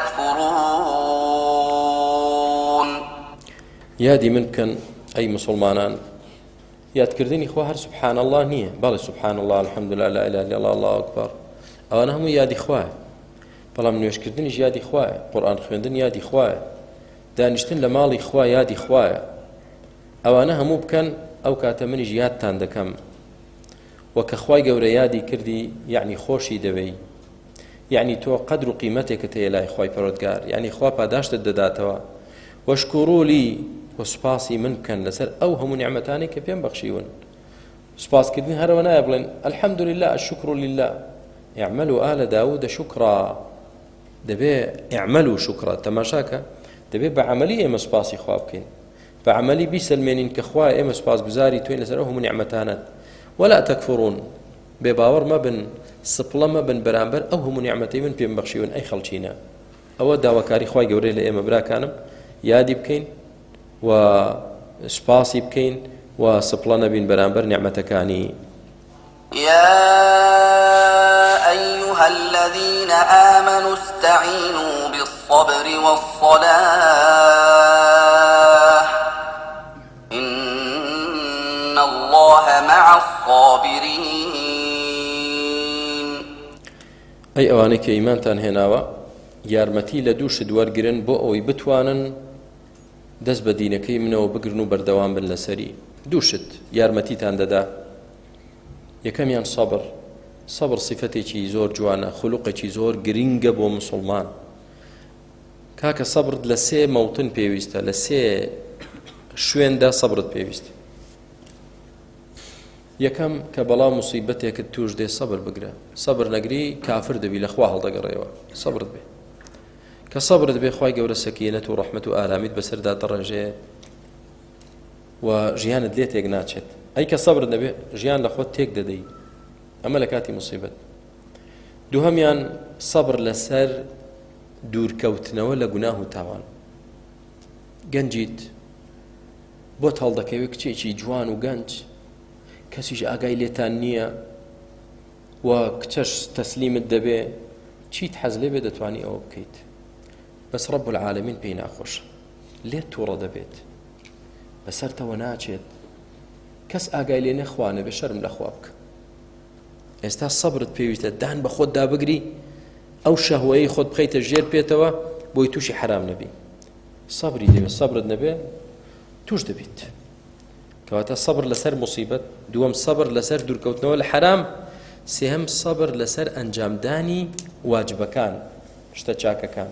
S3: تكفرون.
S1: یادی من بکەن ئەی مسلمانان. یادکردنی خوا هەر سبحان الله نییە، بەڵێ سبحان الله الحەمدولله لا إله إلا الله الله ئەکبەر، ئەوانە هەموو یادی خوایە، بەڵام نوێژکردنیش یادی خوایە، قورئان خوێندن یادی خوایە، دانیشتن لە ماڵی خوا یادی خوایە. ئەوانە هەموو بکەن، ئەو کاتە منیش یادتان دەکەم. وەکە خوای گەورە یادی کردی یعنی خۆشی دەوێی، یعنی تۆ قەدر و قیمەتێکت هەیە لای خوای پەروەردگار، یعنی خوا پاداشتت دەداتەوە. وەشکوروا لی، وسپاسی من بکەن لەسەر ئەو هەموو نیعمەتانەی کە پێم بەخشیون. سپاسکردنی هەرەوە نایە بڵێن الحەمدولله الشکر لله اعملوا آل داود شکرا، دەبێ اعملوا شکرا، تەماشاکە دەبێ بە عەمەلی ئێمە سپاسی خوا بکەین، بە عەمەلی بیسەلمێنین کە خوای ئێمە سپاسگوزاری تۆین لەسەر ئەو هەموو نیعمەتانت. ولا تكفرون، بێباوەڕ مەبن سپڵە مەبن بەرامبەر ئەو هەموو نیعمەتەی من پێم بەخشیون ئەی خەڵچینە. ئەوە داواکاری خوای گەورەی لە ئێمە براکانم یادی بکەین و سپاسی بکەین و سپڵە نەبین بەرامبەر نیعمەتەکانی.
S3: يا أيها الذين آمنوا استعينوا بالصبر والصلاة إن الله مع الصابرين.
S1: ئەی ئەوانەی کە ئیمانتان هێناوە یارمەتی لە دوو شت وەرگرن بۆ ئەوەی بتوانن دەست بە دینەکەی منەوە بگرن و بەردەوام بن لەسەری. دوو شت یارمەتیتان دەدا. یەکەمیان سەبر سیفەتێکی زۆر جوانە، خولوقێکی زۆر گرینگە بۆ موسڵمان. کاکە سەبرت لە سێ مەوتن پێویستە، لە سێ شوێندا سەبرت پێویستە. یەکەم کە بەڵام موسیبەتێکت توش دێ سەبر بگرە. سەبر نەگری کافر دەبی لە خوا هەڵدەگەڕێەوە. سەبرت بێ کە سەبرت بێ خوای گەورە سەکینەت و ڕەحمەت و ئارامیت بەسەردا دەڕێژێ و ژیانت لێ تێک ناچێت. ئەی کە سەبرت نەبێ ژیان لە خۆت تێک دەدەی، ئەمە لە کاتی موسیبەت. دووهەمیان سەبر لەسەر دوورکەوتنەوە لە گوناه و تاوان. گەنجیت بۆت هەڵدەکەوێت کچێکی جوان و گەنج، کەسیش ئاگای لێتان نییە و کچەش تەسلیمت دەبێ، چیت حەز لێ بێ دەتوانی ئەوە بکەیت. بەس ڕەب العالەمین پێی ناخۆش، لێت تووڕە دەبێت، بەسەرتەوە ناچێت، کەس ئاگای لێ نەخوانە بێ شەرم لەخوا بکە. ئێستا سەبرت پێویستە دان بە خۆت دابگری، ئەو شەهوەیەی خۆت بخەیتە ژێر پێتەوە بۆی تووشی حرام نەبی. سەبری دەبێت، سەبرت نەبێ توش دەبیت. کەواتە سەبر لەسەر موسیبەت، دووەم سەبر لەسەر دوورکەوتنەوە لە حرام، سێهەم سەبر لەسەر ئەنجامدانی واجبەکان، شتە چاکەکان.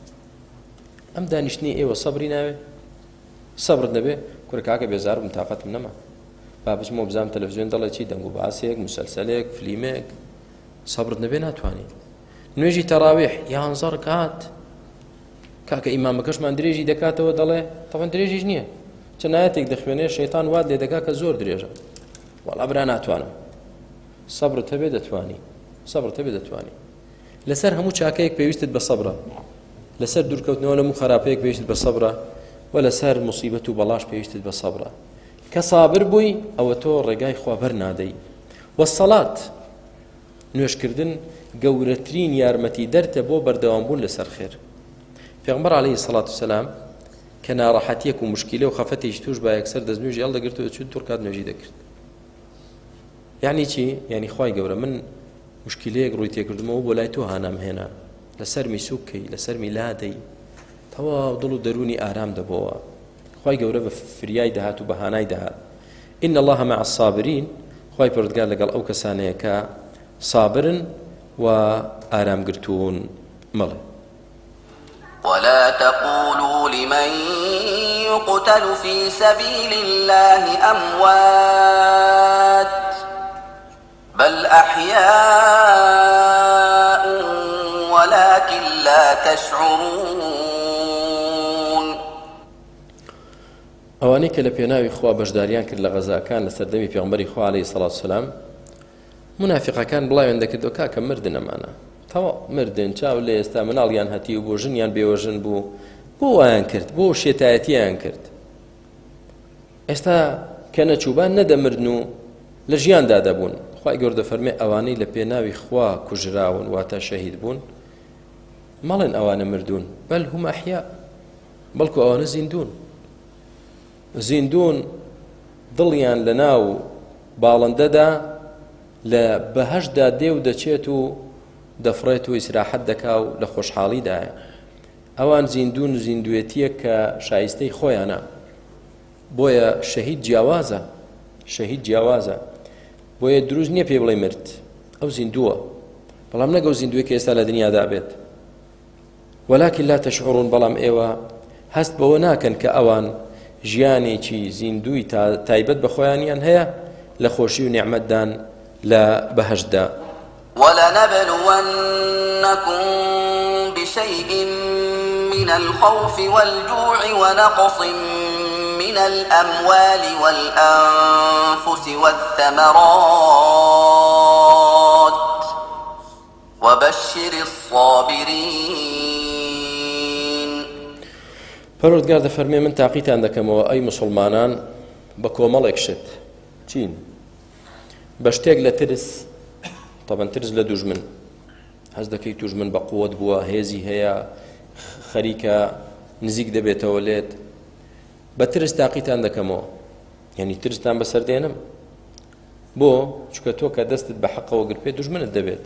S1: ئەم دانیشتنی ئێوە سەبری ناوێ؟ سەبرت نەبێ کورە کاکە بێزارم تاقەتم نەما، با بچمەوە بزانم تەلەڤیزیۆن دەڵێ چی دەنگ و باسێک موسەلسەلێک فلیمێک. سەبرت نەبێ ناتوانێت. نوێژی تەراویح 11 ڕکات کاکە ئیمامەکەشمان درێژی دەکاتەوە دەڵێ تەوان درێژیش نییە، چەند ئایەتێک دەخوێنێ شەیتان وات لێ دەکا کە زۆر درێژە. وەڵا برا ناتوانم. سەبرت هەبێ دەتوانی، سەبرت هەبێ دەتوانی. لەسەر هەموو چاکەیەک پێویستت بە سەبرە، لەسەر دوورکەوتنەوە لە هەموو خراپەیەک پێویستت بە سەبرە و لەسەر موسیبەت و بەڵاش پێویستت بە سەبرە. کە سابر بووی ئەوە تۆ ڕێگای خوا بەرنادەی. وەسەڵات نوێشکردن گەورەترین یارمەتی دەرتە بۆ بەردەوامبوون لەسەر خێر. پێغەمبەر عەلەیهی سەڵات وسەلام کە ناڕەحەتیەک و مشکیلە و خەفەتێکی توش با یەکسەر دەستنوێژی هەڵدەگرتەوە چوت دوور کات نوێژی دەکرد. یعنی چی؟ یعنی خوای گەورە من مشکلەیەک ڕووی تێکردمەوە بۆ لای تۆ هانام هێنا، لەسەرمی سووکەی لەسەرمی لادەی، تەواو دڵ و دەرونی ئارام دەبەوە. خوای گەورە بە فریای دەهات و بەهانای دەهات. ئین الله مع الصابرین، خوای پەروەردگار لەگەڵ ئەو کەسانەیە کە صابرن و ئارامگرتوون. مەڵێ
S3: ولا تقولوا لمن يقتل في سبيل الله أموات بل أحياء ولكن لا تشعرون.
S1: ئەوانەی کە لە پێناوی خوا بەشداریان کرد لە غەزاکان لە سەردەمی پێغەمبەری خوا عەلەیهی سەڵات وسەلام، منافقەکان بڵاویان دەکردەوە کاکە مردن ئەمانە، تەواو مردن، چاو لە ئێستا مناڵیان هەتی و بۆ ژنیان بێوەژن بوو، بۆ وایان کرد، بۆ شێتایەتیان کرد. ئێستا کە نەچووبان نەدەمردن و لە ژیاندا دەبوون. خوای گەورە دەفەرمێ ئەوانەی لە پێناوی خوا کوژراون واتە شەهید بوون مەڵێن ئەوانە مردوون، بەل هوم ئەحیا، بەڵکو ئەوانە زیندوون. زیندوون دڵیان لە ناو باڵندەدا لە بەهەشدا دێ و دەچێت و دەفڕێت و ئیسراحەت دەکا و لە خۆشحاڵیدایە. ئەوان زیندوون زیندوێتیە کە شایستەی خۆیانە. بۆیە شەهید جیاوازە، شەهید جیاوازە، بۆیە دروست نییە پێ بڵێ مرد، ئەو زیندووە، بەڵام نەگە و زیندوێ کە ئێستا لە دنیادا بێت. وەلاکن لا تەشعوڕون، بەڵام ئێوە هەست بەوە ناکەن کە ئەوان ژیانێکی زیندوی تایبەت بە خۆیانیان هەیە لە خۆشی و نیعمەتدان لە بەهەشتدا.
S3: ولنبلونكم بشيء من الخوف والجوع ونقص من الأموال والأنفس والثمرات وبشر الصابرين.
S1: پەروەردگار دەفەرمێ من تاقیتان دەکەمەوە ئەی مسلمانان بە کۆمەڵێک شت چین بە شتێک لە ترس طبعا ترس لە دوژمن هەز دەکەی دوژمن بە قووەت بووە هێزی هەیە خەریکە نزیک دەبێتەوە لێت بە ترس تاقیتان دەکەمەوە یعنی ترستان بەسەردێنم بۆ چونکە تۆ کە دەستت بە حەقەوە گرت پێ دوژمنت دەبێت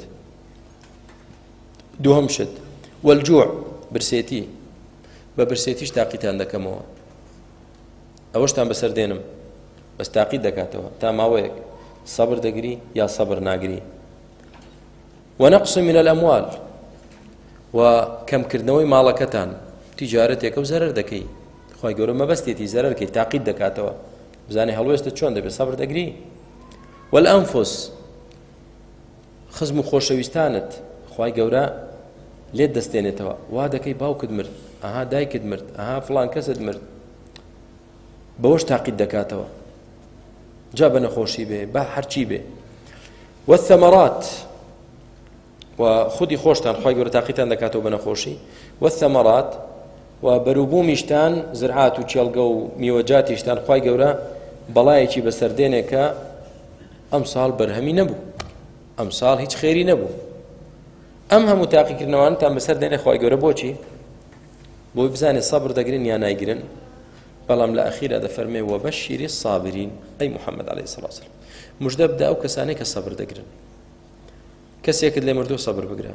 S1: دووهەم شت والجوع برسێتی بە برسێتیش تاقیتان دەکەمەوە ئەوەشتان بەسەردێنم بەس تاقیت دەکاتەوە تا ماوەیەک سەبر دەگری یا سەبر ناگری ونقص من الأموال و کەمکردنەوەی ماڵەکەتان تیجارەتێکە و زەرەر دەکەی خی گەورە مەبەستێتی زەرەرکەی تاقیت دەکاتەوە بزانێ هەڵوێستت چۆن دەبێت سەبر دەگری والأنفس خزم و خۆشەویستانت خی گەورە لێت دەستێنێتەوە وا دەکەی باوکت مرد ئەها دایکت مرد ئەها فڵان کەست مرد بەوەش تاقیت دەکاتەوە جا بە نەخۆشی بێ با هەرچی بێ والثمرات و خودی خۆشتان خی گەورە تاقیتان دەکاتەوە بە نەخۆشی والثمرات و بەروبوومیشتان زرعات و چێڵگە و میوەجاتیشتان خی گەورە بەڵایەکی بەسەردێنێکە ئەم ساڵ بەرهەمی نەبوو ئەم ساڵ هیچ خێری نەبوو ئەم هەموو تاقیکردنەوەتان بەسەر دێنێ خی گەورە بۆچی بۆی بزانێت سەبر دەگرن یا نایگرن بەڵام لە ئەخیرا دەفەرمێ وەبەشیری الصابرین ئەی محەممەد عەلەیهی سەڵات وسەلام موژدە بدە ئەو کەسانەی کە سەبر دەگرن کەسێکت لێ مردووە سەبر بگرە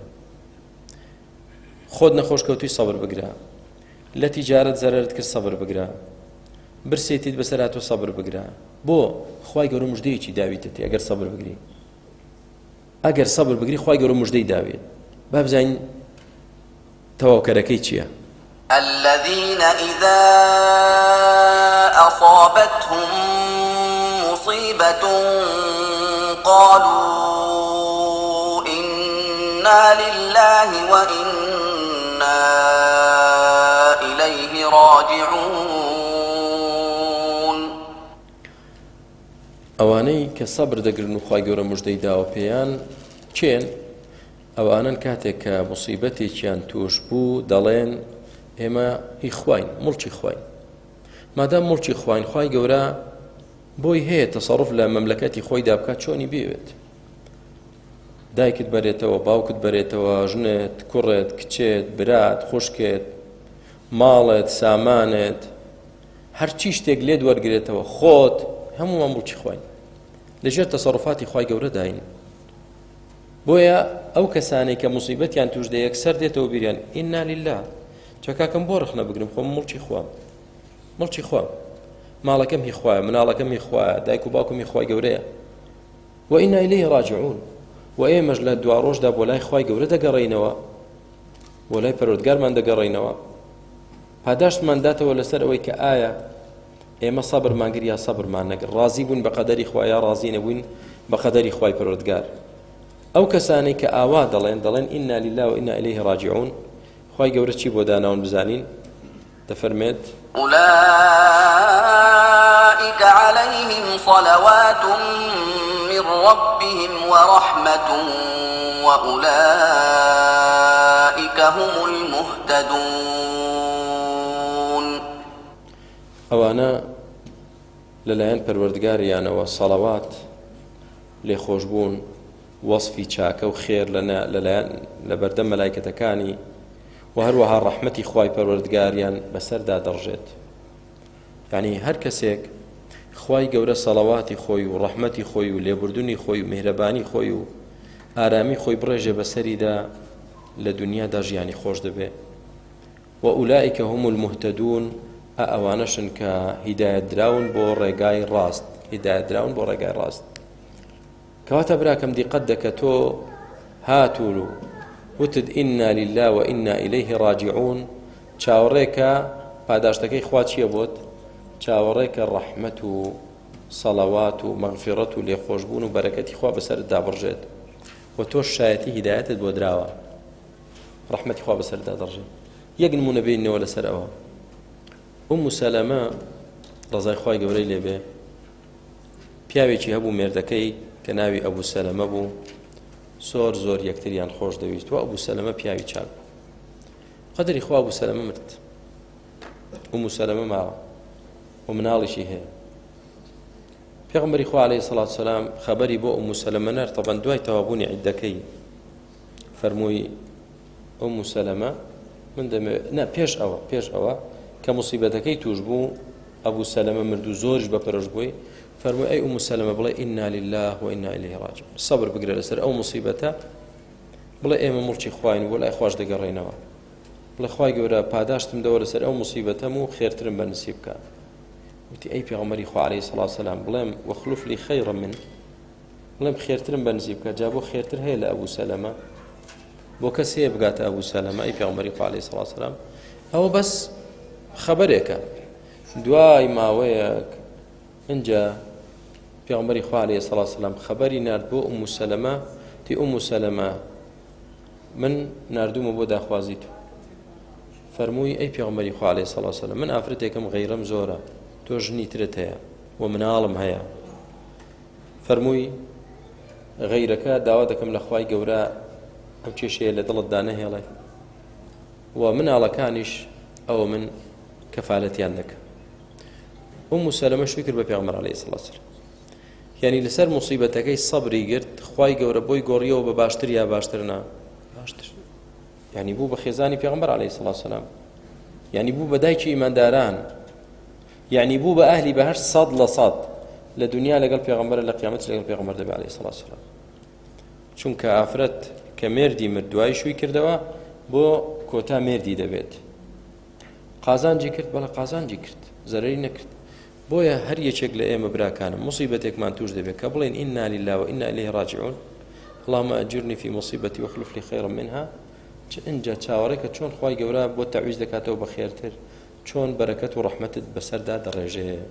S1: خۆت نەخۆش کەوتوی سەبر بگرە لە تیجارەت زەرەرت کرد سەبر بگرە برسێتیت بەسەر هاتووە سەبر بگرە بۆ خی گەورە موژدەیەکی داویتت ئەگەر سەبر بگری ئەگەر سەبر بگری خی گەورە موژدەی داوێت با بزانین تەواوکەرەکەی چییە
S3: الذين إذا أصابتهم مصيبة قالوا إنا لله وإنا إليه راجعون.
S1: ئەوانەی کە سەبر دەگرن و خی گەورە موژدەی داوە پێیان چێن ئەوانن کاتێک کە موسیبەتێکیان توش بوو دەڵێن ئێمە هی خوین مڵکی خوین مادام مڵکی خوین خی گەورە بۆی هەیە تەسەڕف لە مەملەکەتی خۆی دابکات چۆنی بێوێت دایکت بەرێتەوە باوکت بەرێتەوە ژنت کوڕێت کچێت برات خوشکێت ماڵێت سامانێت هەرچی شتێک لێت وەرگێتەوە خۆت هەمووان مڵکی خوین لەژێر تەسەڕفاتی خی گەورە داین بۆیە ئەو کەسانەی کە موسیبەتیان توش دە یەکسەر دێتەوە بیریان ئینا لله چاکاکەم بۆ ڕخنە بگرم خۆم مڵکی خوام مڵکی خوام ماڵەکەم هی خوایە مناڵەکەم هی خوایە دایک و باوکم هی خوای گەورەیە و ئینا ئیلەیهی ڕاجعون و ئێمەش لە دوا ڕۆژدا بۆ لای خوای گەورە دەگەڕێینەوە بۆ لای پەروەردگارمان دەگەڕێینەوە پاداشتمان داتەوە لەسەر ئەوەی کە ئایا ئێمە سەبرمان گر یا سەبرمان نەگر ڕازی بوون بە قەدەری خوا یا ڕازی نەبوون بە قەدەری خوای پەروەردگار ئەو کەسانەی کە ئاوا دەڵێن ئینا لله و ئینا ئیلەیهی ڕاجعون خی گەورە چی بۆ داناون بزانین دەفەرمێت
S3: أولئك عليهم صلوات من ربهم ورحمة وأولئك هم المهتدون.
S1: ئەوانە لەلایەن پەروەردگاریانەوە سەڵەوات لێخۆشبوون وەصفی چاکە و خێر لەلایەن لە بەردەم مەلایکەتەکانی و هەروەها ڕەحمەتی خوای پەروەردگاریان بەسەردا دەڕژێت یعنی هەر کەسێک خوای گەورە سەڵەواتی خۆی و ڕەحمەتی خۆی و لێبوردنی خۆی و میهرەبانی خۆی و ئارامی خۆی بڕێژێ بەسەریدا لە دنیادا ژیانی خۆش دەبێت و ئولائیکە هم المهتدون ئەوانەشن کە هیدایەت دراون بۆ ڕێگای ڕاست هیدایەت دراون بۆ ڕێگای ڕاست کەواتە براکەم دیقەت دەکە تۆ هاتوون و وتت ئینا لله و ئینا ئیلەیهی ڕاجعون چاوەڕێکە پاداشتەکەی خوا چییە بۆت چاوەڕێکە ڕەحمەت و سەڵەوات و مەغفیرەت و لێخۆشبوون و بەرەکەتی خوا بەسەرتدا بڕژێت و تۆ شایەتی هیدایەتت بۆ دراوە ڕەحمەتی خوا بەسەرتدا دەڕژێت یەک نمونە بینەوە لەسەر ئەوە ئوم سەلەمە ڕەزای خوای گەورەی لێبێ پیاوێکی هەبوو مێردەکەی کە ناوی ئەبوو سەلەمە بوو زۆر یەکتریان خۆش دەویست و ئەبوو سەلەمە پیاوی چاک قەدری خوا ئەبوو سەلەمە مرد ئومو سەلەمە ماوە و مناڵیشی هەیە پێغەمبەری خوا عەلەیهی سەڵات وسەلام خەبەری بۆ ئومو سەلەمە نەر تەبەن دوای تەوابوونی عیدەکەی فەرمووی ئومو سەلەمە من دەمەوێت پێش ئەوە کە موسیبەتەکەی توش بوو ئەبوو سەلەمە مرد و زۆریش بەپەرش بووی فەرمووی ئەی ئومو سەلەمە بڵێ ئینا لله و ئینا ئیلەیهی ڕاجعون سەبر بگرە لەسەر ئەو موسیبەتە بڵێ ئێمە موڵکی خوین بۆ لای خوش دەگەڕێنەوە بڵێ خوای گەورە پاداشتم دەوە لەسەر ئەو موسیبەتەم و خێرترم بەنسیب بکە وتی ئەی پێغەمبەری خوا عەلەیهی سەڵات وسەلام بڵێم وەخلوف لی خەیڕە من بڵێم خێرترم بەنسیب بکە جا بۆ خێرتر هەیە لە ئەبوو سەلەمە بۆ کەس هەیە بگاتە ئەبوو سەلەمە ئەی پێغەمبەری خوا عەلەیهی سەڵات وسەلام ئەوە بەس خەبەرێکە دوای ماوەیەک ئینجا پێغەمبەری خوا عەلەیهی سەڵات وسەلام خەبەری نارد بۆ ئومو سەلەمە تی ئومو سەلەمە من ناردوومە بۆ داخوازی تو فەرمووی ئەی پێغەمبەری خوا عەلەیهی سەڵات وسەلام من ئافرەتێکم غەیرەم زۆرە تۆ ژنی ترت هەیە و مناڵم هەیە فەرمووی غەیرەکە داوا دەکەم لە خوای گەورە ئەو کێشەیە لە دڵتدا نەهێڵێ و مناڵەکانیش ئەوە من کەفالەتیان دەکەم ئومو سەلەمە شووی کرد بە پێغەمبەر عەلەیهی سەڵات وسەلام یعنی لەسەر موسیبەتەکەی سەبری گرت خوای گەورە بۆی گۆڕیەوە بە باشتر یا باشترنا باشتر یعنی بوو بە خێزانی پێغەمبەر عەلەیهی سەڵات وسەلام یعنی بوو بە دایکی ئیمانداران یعنی بوو بە ئەهلی بەهەشت 100% لە دنیا لەگەڵ پێغەمبەر لە قیامەت لەگەڵ پێغەمبەر دەبێت عەلەیهی سەڵات وسەلام چونکە ئافرەت کە مێردی مرد دوای شووی کردەوە بۆ کۆتا مێردی دەبێت قازانجی کرد بەڵە قازانجی کرد زەرەری نەکرد بۆیە هەر یەکێک لە ئێمە براکانم موسیبەتێکمان توش دەبێت کە بڵێن ئینا لله و ئینا ئیلەیهی ڕاجعون اللهم أجرني في مصيبتي واخلف لي خيرا منها اینجا چاوەڕێکە چۆن خوای گەورە بۆ تەعویز دەکاتەوە بە خێرتر چۆن بەرەکەت و ڕەحمەتت بەسەردا دەڕێژێ